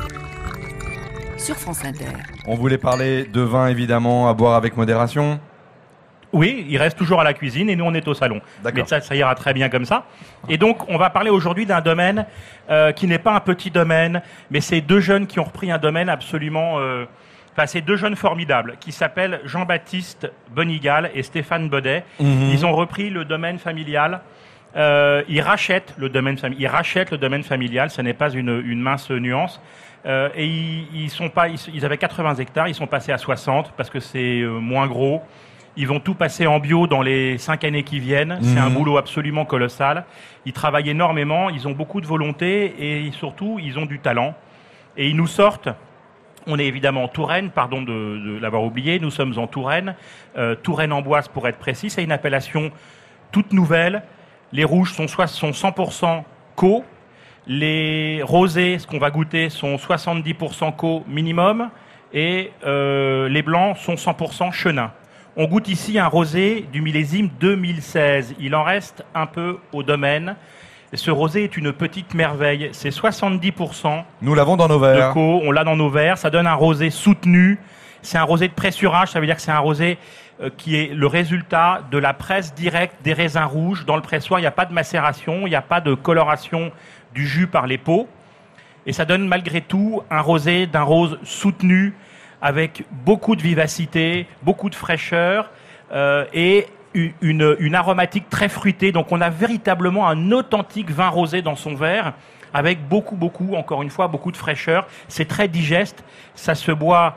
sur France Inter. On voulait parler de vin, évidemment, à boire avec modération. Oui, il reste toujours à la cuisine et nous on est au salon. D'accord. Mais ça ira très bien comme ça. Et donc on va parler aujourd'hui d'un domaine qui n'est pas un petit domaine, mais c'est deux jeunes qui ont repris un domaine absolument... Enfin, c'est deux jeunes formidables qui s'appellent Jean-Baptiste Bonigal et Stéphane Baudet. Mhm. Ils ont repris le domaine familial. Ils rachètent le domaine familial. Ce n'est pas une mince nuance. Et ils avaient 80 hectares. Ils sont passés à 60 parce que c'est moins gros. Ils vont tout passer en bio dans les 5 années qui viennent. C'est un boulot absolument colossal. Ils travaillent énormément. Ils ont beaucoup de volonté et surtout, ils ont du talent. Et ils nous sortent. On est évidemment en Touraine, pardon de l'avoir oublié. Nous sommes en Touraine. Touraine-Amboise pour être précis. C'est une appellation toute nouvelle. Les rouges sont 100% co. Les rosés, ce qu'on va goûter, sont 70% co minimum. Et les blancs sont 100% chenin. On goûte ici un rosé du millésime 2016. Il en reste un peu au domaine. Ce rosé est une petite merveille. C'est 70%. Nous l'avons dans nos verres. De co. On l'a dans nos verres. Ça donne un rosé soutenu. C'est un rosé de pressurage. Ça veut dire que c'est un rosé qui est le résultat de la presse directe des raisins rouges. Dans le pressoir, il n'y a pas de macération. Il n'y a pas de coloration du jus par les peaux. Et ça donne malgré tout un rosé d'un rose soutenu, avec beaucoup de vivacité, beaucoup de fraîcheur et une aromatique très fruitée. Donc on a véritablement un authentique vin rosé dans son verre, avec beaucoup, encore une fois, beaucoup de fraîcheur. C'est très digeste, ça se boit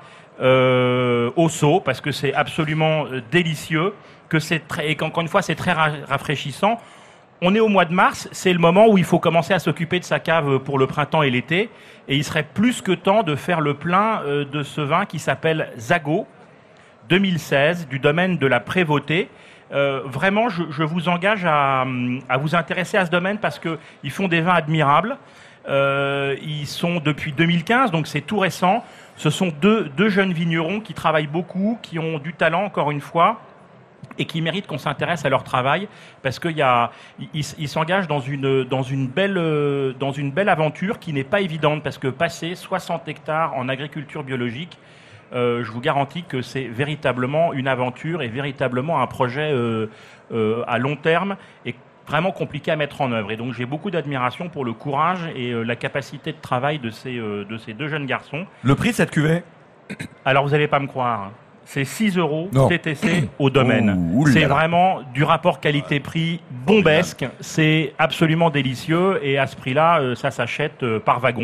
au seau, parce que c'est absolument délicieux, et qu'encore une fois, c'est très rafraîchissant. On est au mois de mars, c'est le moment où il faut commencer à s'occuper de sa cave pour le printemps et l'été. Et il serait plus que temps de faire le plein de ce vin qui s'appelle Zago 2016, du domaine de la Prévôté. Vraiment, je vous engage à vous intéresser à ce domaine parce qu'ils font des vins admirables. Ils sont depuis 2015, donc c'est tout récent. Ce sont deux jeunes vignerons qui travaillent beaucoup, qui ont du talent, encore une fois, et qui méritent qu'on s'intéresse à leur travail parce qu'ils s'engagent dans une belle aventure qui n'est pas évidente parce que passer 60 hectares en agriculture biologique, je vous garantis que c'est véritablement une aventure et véritablement un projet à long terme et vraiment compliqué à mettre en œuvre. Et donc j'ai beaucoup d'admiration pour le courage et la capacité de travail de ces deux jeunes garçons. Le prix de cette cuvée? Alors vous n'allez pas me croire. C'est 6 € Non. TTC au domaine. Ouh là C'est là. vraiment du rapport qualité-prix bombesque. C'est absolument délicieux et à ce prix-là, ça s'achète par wagon.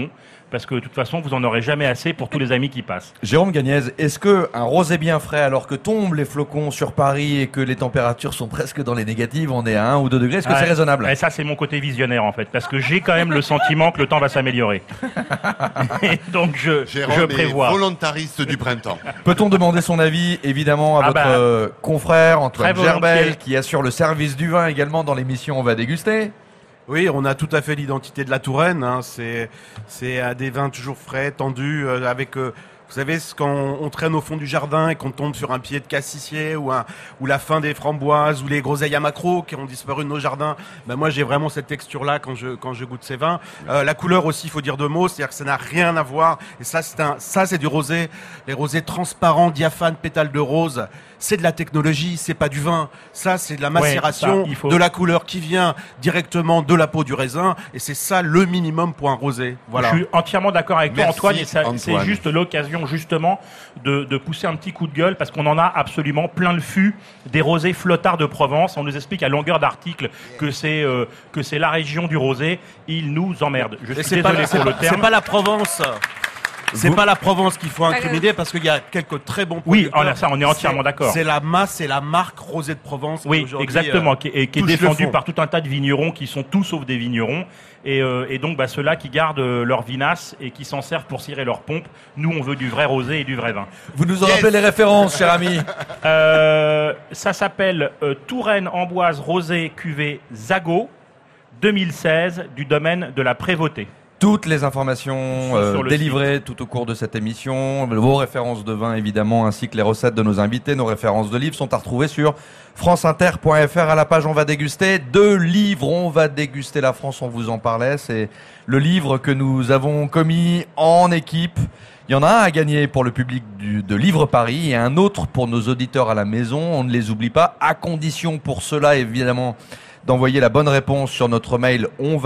parce que de toute façon, vous en aurez jamais assez pour tous les amis qui passent. Jérôme Gagnez, est-ce que un rosé bien frais alors que tombent les flocons sur Paris et que les températures sont presque dans les négatives, on est à 1 ou 2 degrés, est-ce que c'est raisonnable? Et ça, c'est mon côté visionnaire en fait, parce que j'ai quand même le sentiment que le temps va s'améliorer. Et donc Jérôme je prévois. est volontariste du printemps. Peut-on demander son avis, évidemment, à votre confrère Antoine Gerbel, qui assure le service du vin également dans l'émission On va déguster? Oui, on a tout à fait l'identité de la Touraine. Hein. C'est des vins toujours frais, tendus, avec... vous savez, quand on traîne au fond du jardin et qu'on tombe sur un pied de cassissier ou la fin des framboises ou les groseilles à macro qui ont disparu de nos jardins, ben moi j'ai vraiment cette texture-là quand je goûte ces vins. La couleur aussi, il faut dire 2 mots, c'est-à-dire que ça n'a rien à voir. Et ça c'est du rosé. Les rosés transparents, diaphanes, pétales de rose. C'est de la technologie, c'est pas du vin. Ça, c'est de la macération, de la couleur qui vient directement de la peau du raisin. Et c'est ça le minimum pour un rosé. Voilà. Je suis entièrement d'accord avec toi, Merci, Antoine. Et c'est Antoine. juste l'occasion, justement, de pousser un petit coup de gueule parce qu'on en a absolument plein le fût des rosés flottards de Provence. On nous explique à longueur d'article que c'est la région du rosé. Ils nous emmerdent. Je suis désolé pour le terme. C'est pas la Provence. C'est pas la Provence qu'il faut incriminer parce qu'il y a quelques très bons Oui, producteurs. ça, on est entièrement d'accord. C'est la marque Rosé de Provence. Oui, qui exactement, qui est touche défendue le fond. par tout un tas de vignerons qui sont tous sauf des vignerons. Et donc, ceux-là qui gardent leur vinasse et qui s'en servent pour cirer leur pompe. Nous, on veut du vrai rosé et du vrai vin. Vous nous en rappelez les références, cher ami? Ça s'appelle Touraine Amboise Rosé Cuvée Zago 2016 du domaine de la Prévôté. Toutes les informations Sur le délivrées tout au cours de cette émission, vos références de vin évidemment, ainsi que les recettes de nos invités, nos références de livres sont à retrouver sur franceinter.fr à la page On va déguster. 2 livres, On va déguster la France, on vous en parlait. C'est le livre que nous avons commis en équipe. Il y en a un à gagner pour le public de Livre Paris et un autre pour nos auditeurs à la maison. On ne les oublie pas, à condition pour cela évidemment d'envoyer la bonne réponse sur notre mail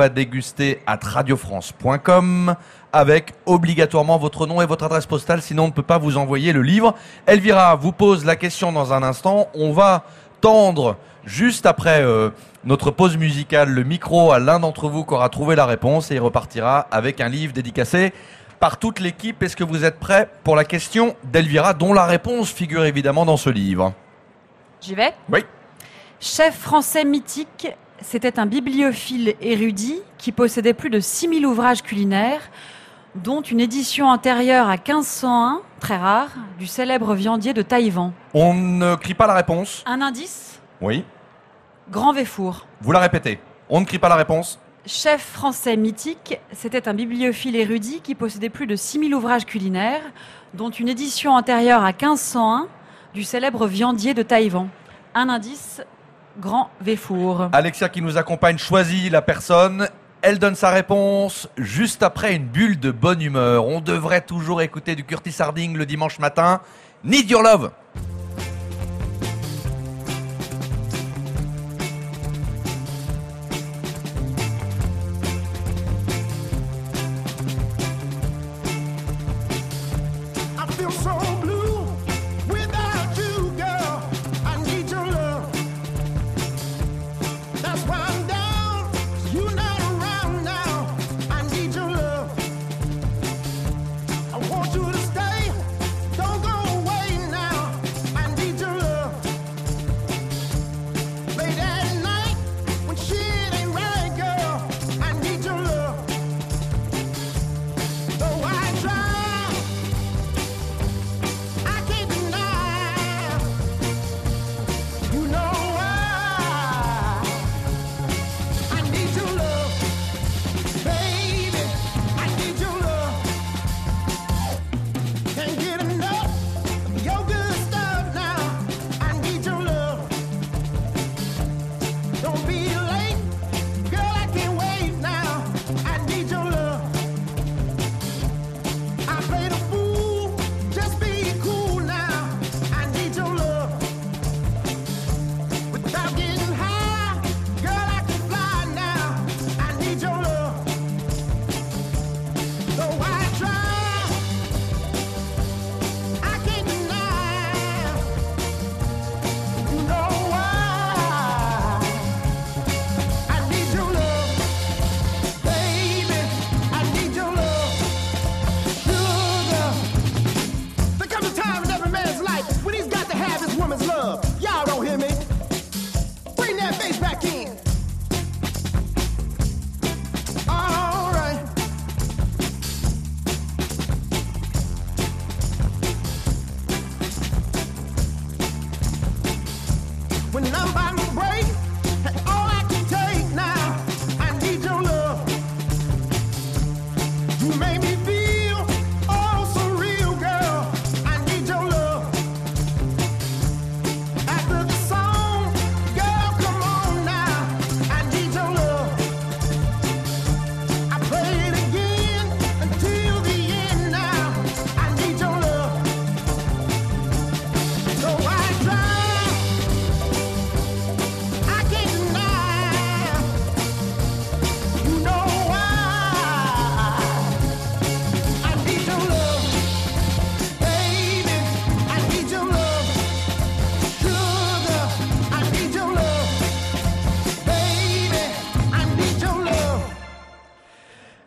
onvadéguster@radiofrance.com avec obligatoirement votre nom et votre adresse postale, sinon on ne peut pas vous envoyer le livre. Elvira vous pose la question dans un instant. On va tendre juste après notre pause musicale le micro à l'un d'entre vous qui aura trouvé la réponse et il repartira avec un livre dédicacé par toute l'équipe. Est-ce que vous êtes prêts pour la question d'Elvira dont la réponse figure évidemment dans ce livre? J'y vais? Oui. Chef français mythique, c'était un bibliophile érudit qui possédait plus de 6000 ouvrages culinaires, dont une édition antérieure à 1501, très rare, du célèbre viandier de Taïwan. On ne crie pas la réponse. Un indice? Oui. Grand Véfour. Vous la répétez. On ne crie pas la réponse. Chef français mythique, c'était un bibliophile érudit qui possédait plus de 6000 ouvrages culinaires, dont une édition antérieure à 1501, du célèbre viandier de Taïwan. Un indice, Grand Véfour. Alexia qui nous accompagne choisit la personne. Elle donne sa réponse juste après une bulle de bonne humeur. On devrait toujours écouter du Curtis Harding le dimanche matin. Need Your Love. I feel so blue without you, girl. I need your love. That's why I'm down. You're not around now. I need your love. I want you to stay. Don't go away now. I need your love. Late at night when shit ain't right, girl. I need your love. Though I try.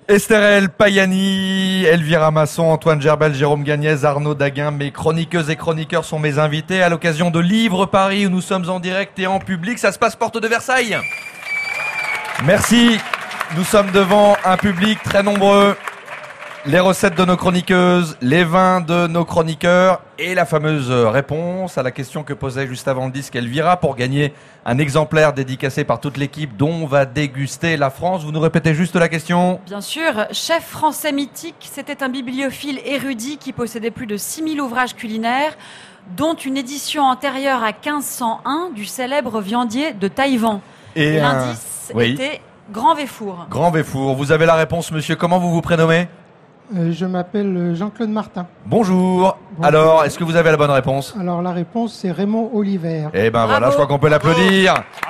Estherelle Payani, Elvira Masson, Antoine Gerbel, Jérôme Gagnès, Arnaud Daguin, mes chroniqueuses et chroniqueurs sont mes invités à l'occasion de Livre Paris où nous sommes en direct et en public. Ça se passe porte de Versailles. Merci. Nous sommes devant un public très nombreux. Les recettes de nos chroniqueuses, les vins de nos chroniqueurs et la fameuse réponse à la question que posait juste avant le disque Elvira pour gagner un exemplaire dédicacé par toute l'équipe dont on va déguster la France. Vous nous répétez juste la question ? Bien sûr, chef français mythique, c'était un bibliophile érudit qui possédait plus de 6000 ouvrages culinaires, dont une édition antérieure à 1501 du célèbre viandier de Taïwan. Et l'indice était Grand Véfour. Grand Véfour. Vous avez la réponse, monsieur. Comment vous vous prénommez ? Je m'appelle Jean-Claude Martin. Bonjour. Alors, est-ce que vous avez la bonne réponse ? Alors, la réponse, c'est Raymond Oliver. Eh ben voilà, je crois qu'on peut l'applaudir.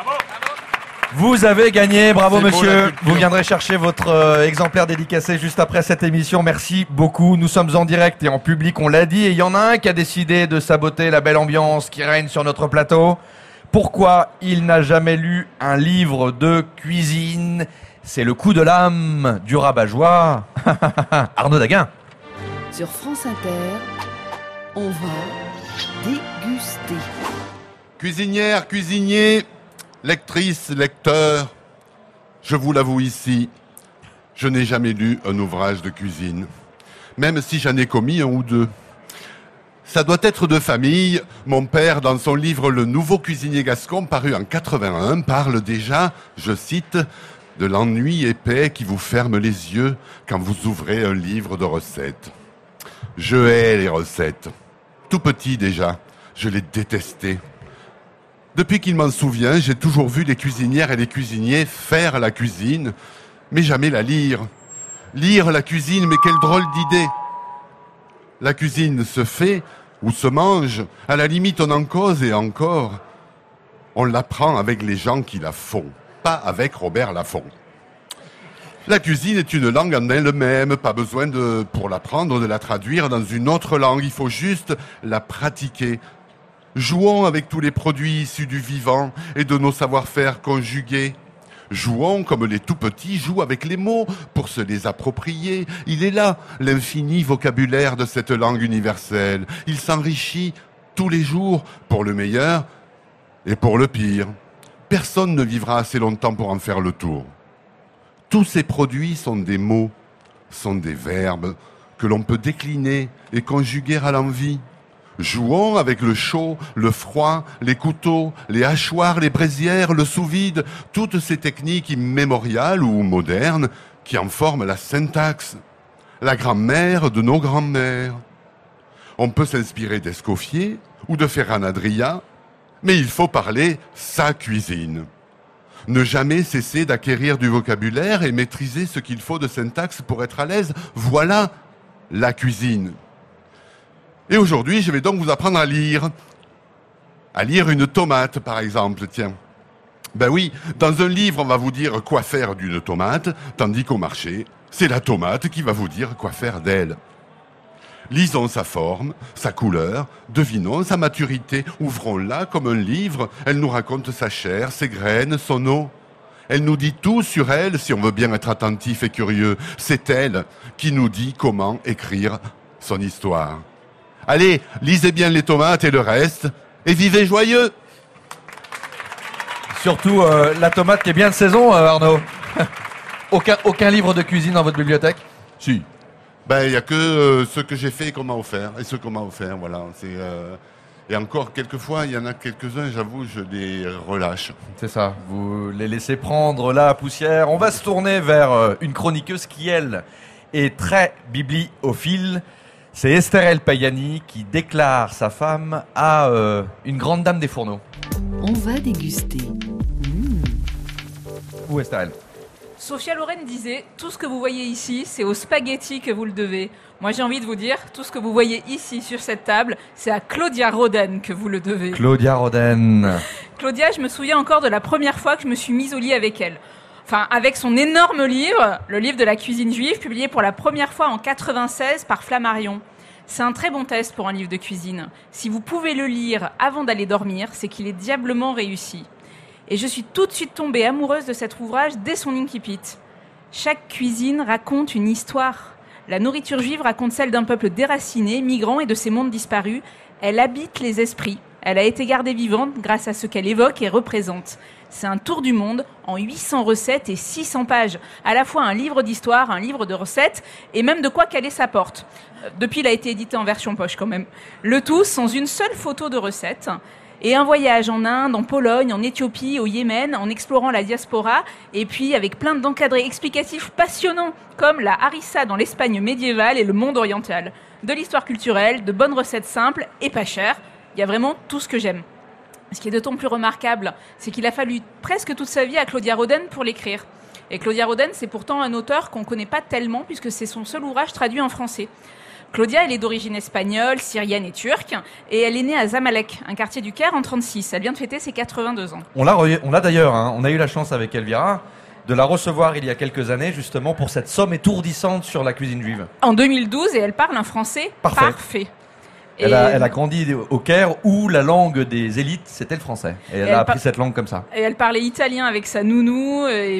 Vous avez gagné, bravo monsieur. Vous viendrez chercher votre exemplaire dédicacé juste après cette émission. Merci beaucoup. Nous sommes en direct et en public, on l'a dit. Et il y en a un qui a décidé de saboter la belle ambiance qui règne sur notre plateau. Pourquoi il n'a jamais lu un livre de cuisine ? C'est le coup de l'âme du rabat-joie. Arnaud Daguin. Sur France Inter, on va déguster. Cuisinière, cuisinier, lectrice, lecteur, je vous l'avoue ici, je n'ai jamais lu un ouvrage de cuisine, même si j'en ai commis un ou deux. Ça doit être de famille. Mon père, dans son livre Le Nouveau Cuisinier Gascon, paru en 81, parle déjà, je cite, de l'ennui épais qui vous ferme les yeux quand vous ouvrez un livre de recettes. Je hais les recettes. Tout petit déjà, je les détestais. Depuis qu'il m'en souvient, j'ai toujours vu les cuisinières et les cuisiniers faire la cuisine, mais jamais la lire. Lire la cuisine, mais quelle drôle d'idée! La cuisine se fait ou se mange, à la limite on en cause et encore. On l'apprend avec les gens qui la font, pas avec Robert Laffont. La cuisine est une langue en elle-même, pas besoin pour l'apprendre, de la traduire dans une autre langue, il faut juste la pratiquer. Jouons avec tous les produits issus du vivant et de nos savoir-faire conjugués. Jouons comme les tout-petits jouent avec les mots pour se les approprier. Il est là, l'infini vocabulaire de cette langue universelle. Il s'enrichit tous les jours pour le meilleur et pour le pire. Personne ne vivra assez longtemps pour en faire le tour. Tous ces produits sont des mots, sont des verbes que l'on peut décliner et conjuguer à l'envi. Jouons avec le chaud, le froid, les couteaux, les hachoirs, les braisières, le sous-vide, toutes ces techniques immémoriales ou modernes qui en forment la syntaxe, la grammaire de nos grands-mères. On peut s'inspirer d'Escoffier ou de Ferran Adrià, mais il faut parler sa cuisine. Ne jamais cesser d'acquérir du vocabulaire et maîtriser ce qu'il faut de syntaxe pour être à l'aise. Voilà la cuisine. Et aujourd'hui, je vais donc vous apprendre à lire. À lire une tomate, par exemple, tiens. Ben oui, dans un livre, on va vous dire quoi faire d'une tomate, tandis qu'au marché, c'est la tomate qui va vous dire quoi faire d'elle. Lisons sa forme, sa couleur, devinons sa maturité, ouvrons-la comme un livre, elle nous raconte sa chair, ses graines, son eau. Elle nous dit tout sur elle si on veut bien être attentif et curieux. C'est elle qui nous dit comment écrire son histoire. Allez, lisez bien les tomates et le reste, et vivez joyeux. Surtout la tomate qui est bien de saison, Arnaud. Aucun livre de cuisine dans votre bibliothèque ? Si. Ben, il y a que ce que j'ai fait et qu'on m'a offert. Et ce qu'on m'a offert, voilà. Et encore, quelquefois, il y en a quelques-uns, j'avoue, je les relâche. C'est ça, vous les laissez prendre la poussière. On va se tourner vers une chroniqueuse qui, elle, est très bibliophile. C'est Estherelle Payani qui déclare sa femme à une grande dame des fourneaux. On va déguster. Où Estherelle ? Sophia Loren disait « Tout ce que vous voyez ici, c'est aux spaghettis que vous le devez ». Moi, j'ai envie de vous dire, tout ce que vous voyez ici, sur cette table, c'est à Claudia Roden que vous le devez. Claudia Roden. Claudia, je me souviens encore de la première fois que je me suis mise au lit avec elle. Enfin, avec son énorme livre, le livre de la cuisine juive, publié pour la première fois en 96 par Flammarion. C'est un très bon test pour un livre de cuisine. Si vous pouvez le lire avant d'aller dormir, c'est qu'il est diablement réussi. Et je suis tout de suite tombée amoureuse de cet ouvrage dès son incipit. Chaque cuisine raconte une histoire. La nourriture juive raconte celle d'un peuple déraciné, migrant et de ses mondes disparus. Elle habite les esprits. Elle a été gardée vivante grâce à ce qu'elle évoque et représente. C'est un tour du monde en 800 recettes et 600 pages. À la fois un livre d'histoire, un livre de recettes et même de quoi caler sa porte. Depuis, il a été édité en version poche quand même. Le tout sans une seule photo de recette. Et un voyage en Inde, en Pologne, en Éthiopie, au Yémen, en explorant la diaspora, et puis avec plein d'encadrés explicatifs passionnants, comme la harissa dans l'Espagne médiévale et le monde oriental. De l'histoire culturelle, de bonnes recettes simples et pas chères. Il y a vraiment tout ce que j'aime. Ce qui est d'autant plus remarquable, c'est qu'il a fallu presque toute sa vie à Claudia Roden pour l'écrire. Et Claudia Roden, c'est pourtant un auteur qu'on ne connaît pas tellement, puisque c'est son seul ouvrage traduit en français. Claudia, elle est d'origine espagnole, syrienne et turque, et elle est née à Zamalek, un quartier du Caire, en 1936. Elle vient de fêter ses 82 ans. On l'a d'ailleurs, on a eu la chance avec Elvira de la recevoir il y a quelques années, justement, pour cette somme étourdissante sur la cuisine juive. En 2012, et elle parle un français parfait. Elle a grandi au Caire où la langue des élites, c'était le français. Et elle a appris cette langue comme ça. Et elle parlait italien avec sa nounou et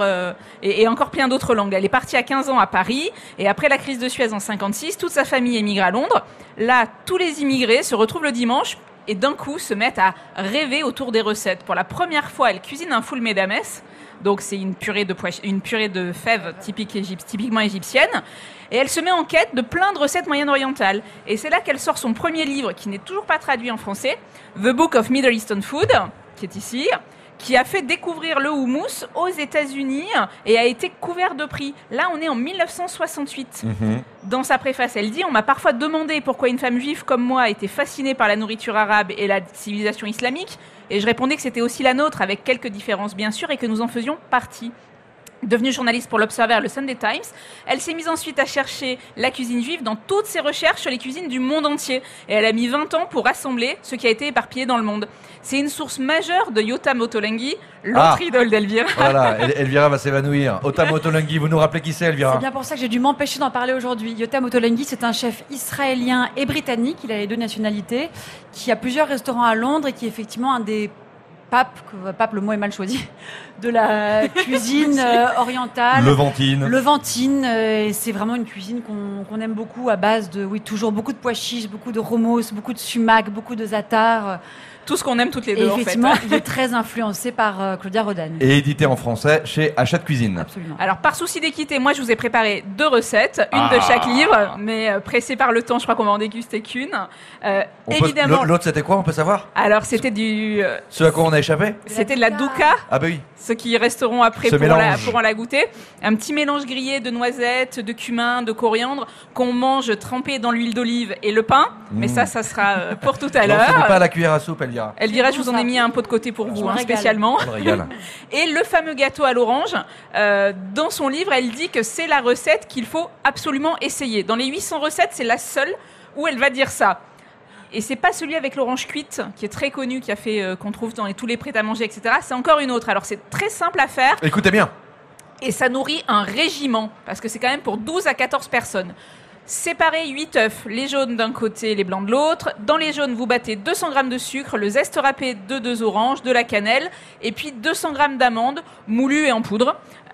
et encore plein d'autres langues. Elle est partie à 15 ans à Paris et après la crise de Suez en 56, toute sa famille émigre à Londres. Là, tous les immigrés se retrouvent le dimanche et d'un coup se mettent à rêver autour des recettes. Pour la première fois, elle cuisine un full medames. Donc c'est une purée de fèves typiquement égyptienne. Et elle se met en quête de plein de recettes moyen-orientales. Et c'est là qu'elle sort son premier livre, qui n'est toujours pas traduit en français, The Book of Middle Eastern Food, qui est ici, qui a fait découvrir le houmous aux États-Unis et a été couvert de prix. Là, on est en 1968. Dans sa préface, elle dit « On m'a parfois demandé pourquoi une femme juive comme moi était fascinée par la nourriture arabe et la civilisation islamique. Et je répondais que c'était aussi la nôtre, avec quelques différences bien sûr, et que nous en faisions partie. » Devenue journaliste pour l'Observer et le Sunday Times, elle s'est mise ensuite à chercher la cuisine juive dans toutes ses recherches sur les cuisines du monde entier. Et elle a mis 20 ans pour rassembler ce qui a été éparpillé dans le monde. C'est une source majeure de Yotam Ottolenghi, l'autre idole d'Elvira. Voilà, Elvira va s'évanouir. Yotam Ottolenghi, vous nous rappelez qui c'est, Elvira? C'est bien pour ça que j'ai dû m'empêcher d'en parler aujourd'hui. Yotam Ottolenghi, c'est un chef israélien et britannique, il a les deux nationalités, qui a plusieurs restaurants à Londres et qui est effectivement un des pape, le mot est mal choisi, de la cuisine orientale. Levantine. C'est vraiment une cuisine qu'on aime beaucoup à base de, toujours beaucoup de pois chiches, beaucoup de hummus, beaucoup de sumac, beaucoup de za'atar. Tout ce qu'on aime toutes les deux, en fait. Effectivement, il est très influencé par Claudia Roden. Et édité en français chez Hachette Cuisine. Absolument. Alors, par souci d'équité, moi, je vous ai préparé 2 recettes, une de chaque livre, mais pressé par le temps, je crois qu'on va en déguster qu'une. Évidemment. L'autre, c'était quoi, on peut savoir? Alors, c'était du... Ce à quoi on a échappé? C'était de la douka. Ah bah oui. Ceux qui resteront après pourront la goûter. Un petit mélange grillé de noisettes, de cumin, de coriandre, qu'on mange trempé dans l'huile d'olive et le pain. Mais ça sera pour tout à l'heure. Non, pas à la cuillère à soupe, Elvira. Elvira, je vous en ai mis un pot de côté pour vous, spécialement. Et le fameux gâteau à l'orange, dans son livre, elle dit que c'est la recette qu'il faut absolument essayer. Dans les 800 recettes, c'est la seule où elle va dire ça. Et c'est pas celui avec l'orange cuite, qui est très connu, qui a fait qu'on trouve dans tous les prêts-à-manger, etc. C'est encore une autre. Alors c'est très simple à faire. Écoutez bien. Et ça nourrit un régiment, parce que c'est quand même pour 12 à 14 personnes. Séparez 8 œufs, les jaunes d'un côté, les blancs de l'autre. Dans les jaunes, vous battez 200 g de sucre, le zeste râpé de 2 oranges, de la cannelle, et puis 200 g d'amandes moulues et en poudre.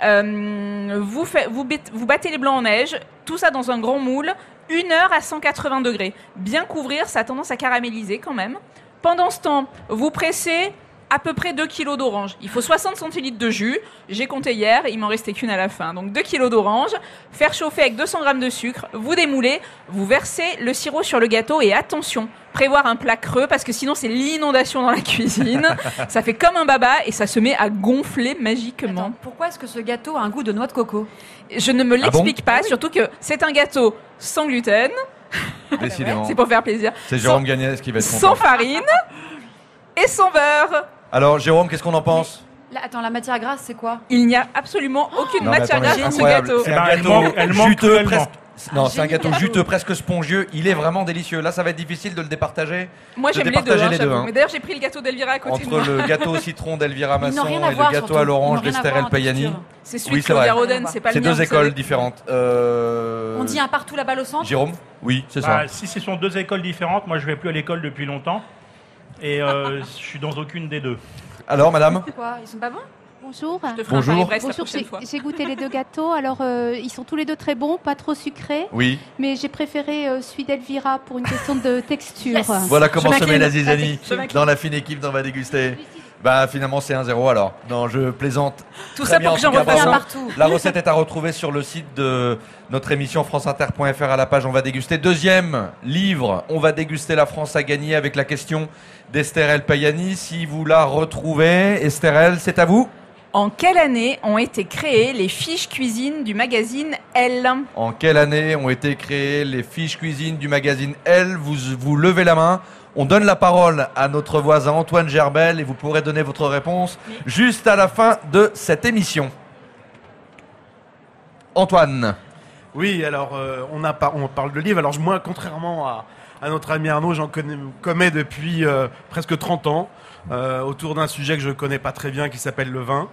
Vous battez les blancs en neige, tout ça dans un grand moule, 1 heure à 180 degrés. Bien couvrir, ça a tendance à caraméliser quand même. Pendant ce temps, vous pressez à peu près 2 kg d'orange. Il faut 60 centilitres de jus. J'ai compté hier, il m'en restait qu'une à la fin. Donc 2 kg d'orange, faire chauffer avec 200 g de sucre, vous démoulez, vous versez le sirop sur le gâteau et attention, prévoir un plat creux parce que sinon c'est l'inondation dans la cuisine. Ça fait comme un baba et ça se met à gonfler magiquement. Attends, pourquoi est-ce que ce gâteau a un goût de noix de coco? Je ne me l'explique pas, surtout que c'est un gâteau sans gluten. Décidément. C'est pour faire plaisir. C'est Jérôme Gagnès qui va être content. Sans farine et sans beurre. Alors Jérôme, qu'est-ce qu'on en pense? Attends, la matière grasse, c'est quoi? Il n'y a absolument aucune matière grasse dans ce gâteau. C'est un gâteau juteux, presque. Non, c'est un gâteau juteux, presque spongieux. Il est vraiment délicieux. Là, ça va être difficile de le départager. Moi, j'aime les deux. Mais d'ailleurs, j'ai pris le gâteau d'Elvira à côté de moi. Entre le gâteau au citron d'Elvira Masson et le gâteau à l'orange d'Esther El Payani. C'est celui de Claudia Roden, c'est pas le mien. C'est 2 écoles différentes. On dit un partout, la balle au centre. Jérôme? Oui, c'est ça. Si ce sont 2 écoles différentes, moi, je vais plus à l'école depuis longtemps. Et je suis dans aucune des deux. Alors, madame? Quoi? Ils sont pas bons? Bonjour. Je te ferai un Bonjour. Paris-Brest la Bonjour, prochaine fois. j'ai goûté les deux gâteaux. Alors, ils sont tous les deux très bons, pas trop sucrés. Oui. Mais j'ai préféré celui d'Elvira pour une question de texture. Voilà comment se met la m'incline. zizanie Je m'incline. dans la fine équipe d'On va déguster. Bah finalement c'est 1-0 alors. Non, je plaisante. Tout Très ça bien, pour en que tout j'en cas, refasse bravo. un partout. La recette est à retrouver sur le site de notre émission franceinter.fr à la page On va déguster. Deuxième livre, On va déguster la France à gagner avec la question d'Estherelle Payani. Si vous la retrouvez, Estherelle, c'est à vous. En quelle année ont été créées les fiches cuisine du magazine Elle? En quelle année ont été créées les fiches cuisine du magazine Elle? Vous levez la main. On donne la parole à notre voisin Antoine Gerbel et vous pourrez donner votre réponse juste à la fin de cette émission. Antoine. Oui, alors on parle de livre. Alors moi, contrairement à notre ami Arnaud, j'en connais depuis presque 30 ans. Autour d'un sujet que je connais pas très bien qui s'appelle le vin.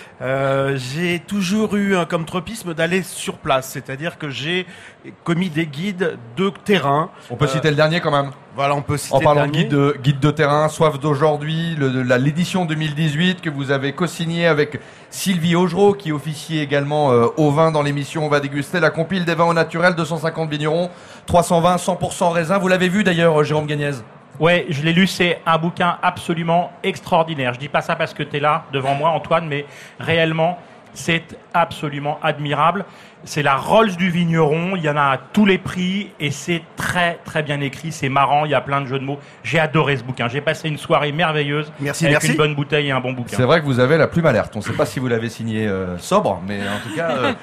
J'ai toujours eu comme tropisme d'aller sur place, c'est-à-dire que j'ai commis des guides de terrain. On peut citer le dernier quand même. Voilà, on peut citer En parlant le de dernier. guide de terrain, Soif d'aujourd'hui, l'édition 2018 que vous avez co-signé avec Sylvie Augereau qui officie également au vin dans l'émission On va déguster la compile des vins au naturel, 250 vignerons, 320, 100% raisin. Vous l'avez vu d'ailleurs, Jérôme Gagnez? Ouais, je l'ai lu, c'est un bouquin absolument extraordinaire. Je dis pas ça parce que tu es là devant moi, Antoine, mais réellement, c'est absolument admirable. C'est la Rolls du vigneron, il y en a à tous les prix et c'est très très bien écrit, c'est marrant, il y a plein de jeux de mots. J'ai adoré ce bouquin, j'ai passé une soirée merveilleuse avec une bonne bouteille et un bon bouquin. C'est vrai que vous avez la plume alerte. On ne sait pas si vous l'avez signé sobre, mais en tout cas,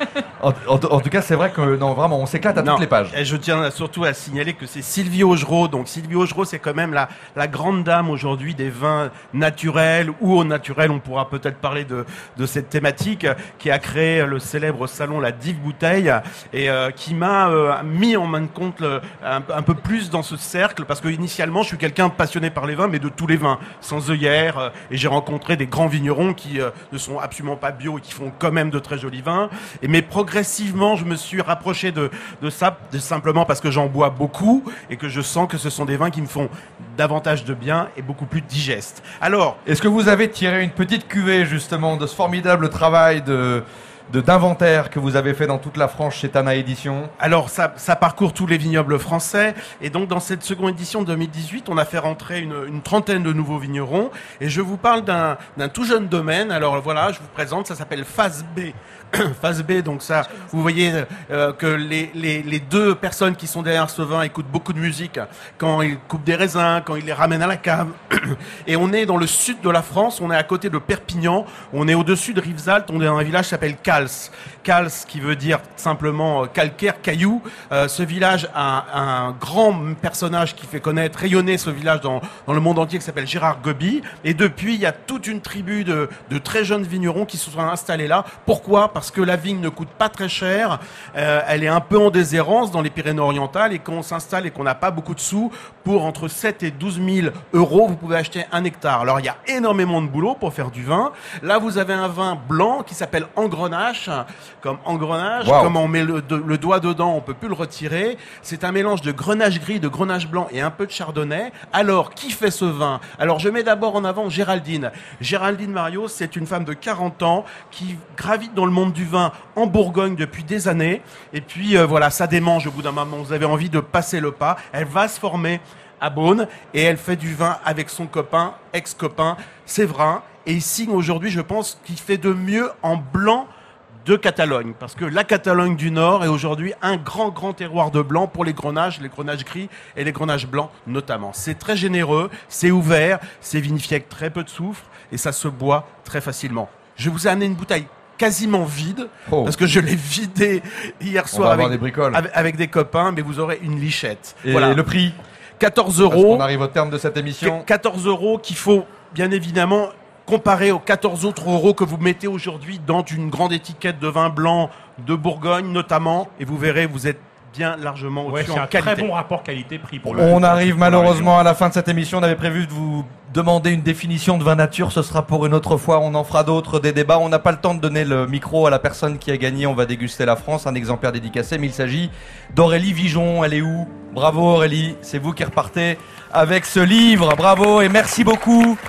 en tout cas, c'est vrai que non, vraiment, on s'éclate à toutes les pages. Et je tiens surtout à signaler que c'est Sylvie Augereau. Donc Sylvie Augereau, c'est quand même la grande dame aujourd'hui des vins naturels ou au naturel. On pourra peut-être parler de cette thématique qui a créé le célèbre salon La Dive Bouteille et qui m'a mis en main de compte un peu plus dans ce cercle parce que initialement, je suis quelqu'un passionné par les vins, mais de tous les vins, sans œillères. Et j'ai rencontré des grands vignerons qui ne sont absolument pas bio et qui font quand même de très jolis vins. Mais progressivement, je me suis rapproché de ça, simplement parce que j'en bois beaucoup et que je sens que ce sont des vins qui me font davantage de bien et beaucoup plus digestes. Alors, est-ce que vous avez tiré une petite cuvée justement de ce formidable travail d'inventaire que vous avez fait dans toute la France chez Tana Édition? Alors ça parcourt tous les vignobles français et donc dans cette seconde édition de 2018 on a fait rentrer une trentaine de nouveaux vignerons et je vous parle d'un tout jeune domaine. Alors voilà, je vous présente, ça s'appelle Phase B. Phase B, donc ça, vous voyez que les deux personnes qui sont derrière ce vin écoutent beaucoup de musique quand ils coupent des raisins, quand ils les ramènent à la cave. Et on est dans le sud de la France, on est à côté de Perpignan, on est au-dessus de Rivesaltes, on est dans un village qui s'appelle Cals. Cals qui veut dire simplement calcaire, caillou. Ce village a un grand personnage qui fait connaître, rayonner ce village dans le monde entier qui s'appelle Gérard Gobi. Et depuis, il y a toute une tribu de très jeunes vignerons qui se sont installés là. Pourquoi ? Parce que la vigne ne coûte pas très cher, elle est un peu en déshérence dans les Pyrénées-Orientales et quand on s'installe et qu'on n'a pas beaucoup de sous, pour entre 7 et 12 000 euros, vous pouvez acheter 1 hectare. Alors il y a énormément de boulot pour faire du vin. Là, vous avez un vin blanc qui s'appelle Engrenache. Comme Engrenache, Wow. comme on met le doigt dedans, on peut plus le retirer. C'est un mélange de grenache gris, de grenache blanc et un peu de chardonnay. Alors, qui fait ce vin? Alors, je mets d'abord en avant Géraldine. Géraldine Mario, c'est une femme de 40 ans qui gravite dans le monde du vin en Bourgogne depuis des années. Et puis, voilà, ça démange au bout d'un moment. Vous avez envie de passer le pas. Elle va se former à Beaune et elle fait du vin avec son copain, ex-copain, Séverin. Et il signe aujourd'hui, je pense, qu'il fait de mieux en blanc de Catalogne, parce que la Catalogne du Nord est aujourd'hui un grand terroir de blanc pour les grenages gris et les grenages blancs notamment. C'est très généreux, c'est ouvert, c'est vinifié avec très peu de soufre et ça se boit très facilement. Je vous ai amené une bouteille quasiment vide, parce que je l'ai vidée hier soir avec des copains, mais vous aurez une lichette. Et voilà. le prix? 14 euros. Parce qu'on arrive au terme de cette émission. 14 euros qu'il faut bien évidemment comparer aux 14 autres euros que vous mettez aujourd'hui dans une grande étiquette de vin blanc de Bourgogne notamment, et vous verrez, vous êtes bien largement au-dessus en qualité. C'est un très bon rapport qualité-prix pour le On arrive malheureusement à la fin de cette émission. On avait prévu de vous demander une définition de vin nature. Ce sera pour une autre fois. On en fera d'autres, des débats. On n'a pas le temps de donner le micro à la personne qui a gagné. On va déguster la France, un exemplaire dédicacé. Mais il s'agit d'Aurélie Vigeon. Elle est où? Bravo Aurélie. C'est vous qui repartez avec ce livre. Bravo et merci beaucoup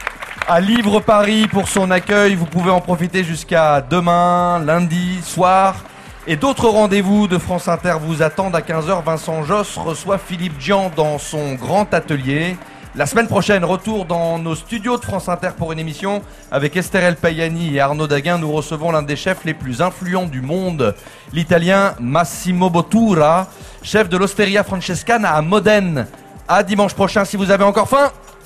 à Livre Paris pour son accueil. Vous pouvez en profiter jusqu'à demain, lundi soir. Et d'autres rendez-vous de France Inter vous attendent à 15h. Vincent Josse reçoit Philippe Dian dans son grand atelier. La semaine prochaine, retour dans nos studios de France Inter pour une émission avec Esther El Payani et Arnaud Daguin. Nous recevons l'un des chefs les plus influents du monde, l'italien Massimo Bottura, chef de l'Osteria Francescana à Modène. À dimanche prochain si vous avez encore faim.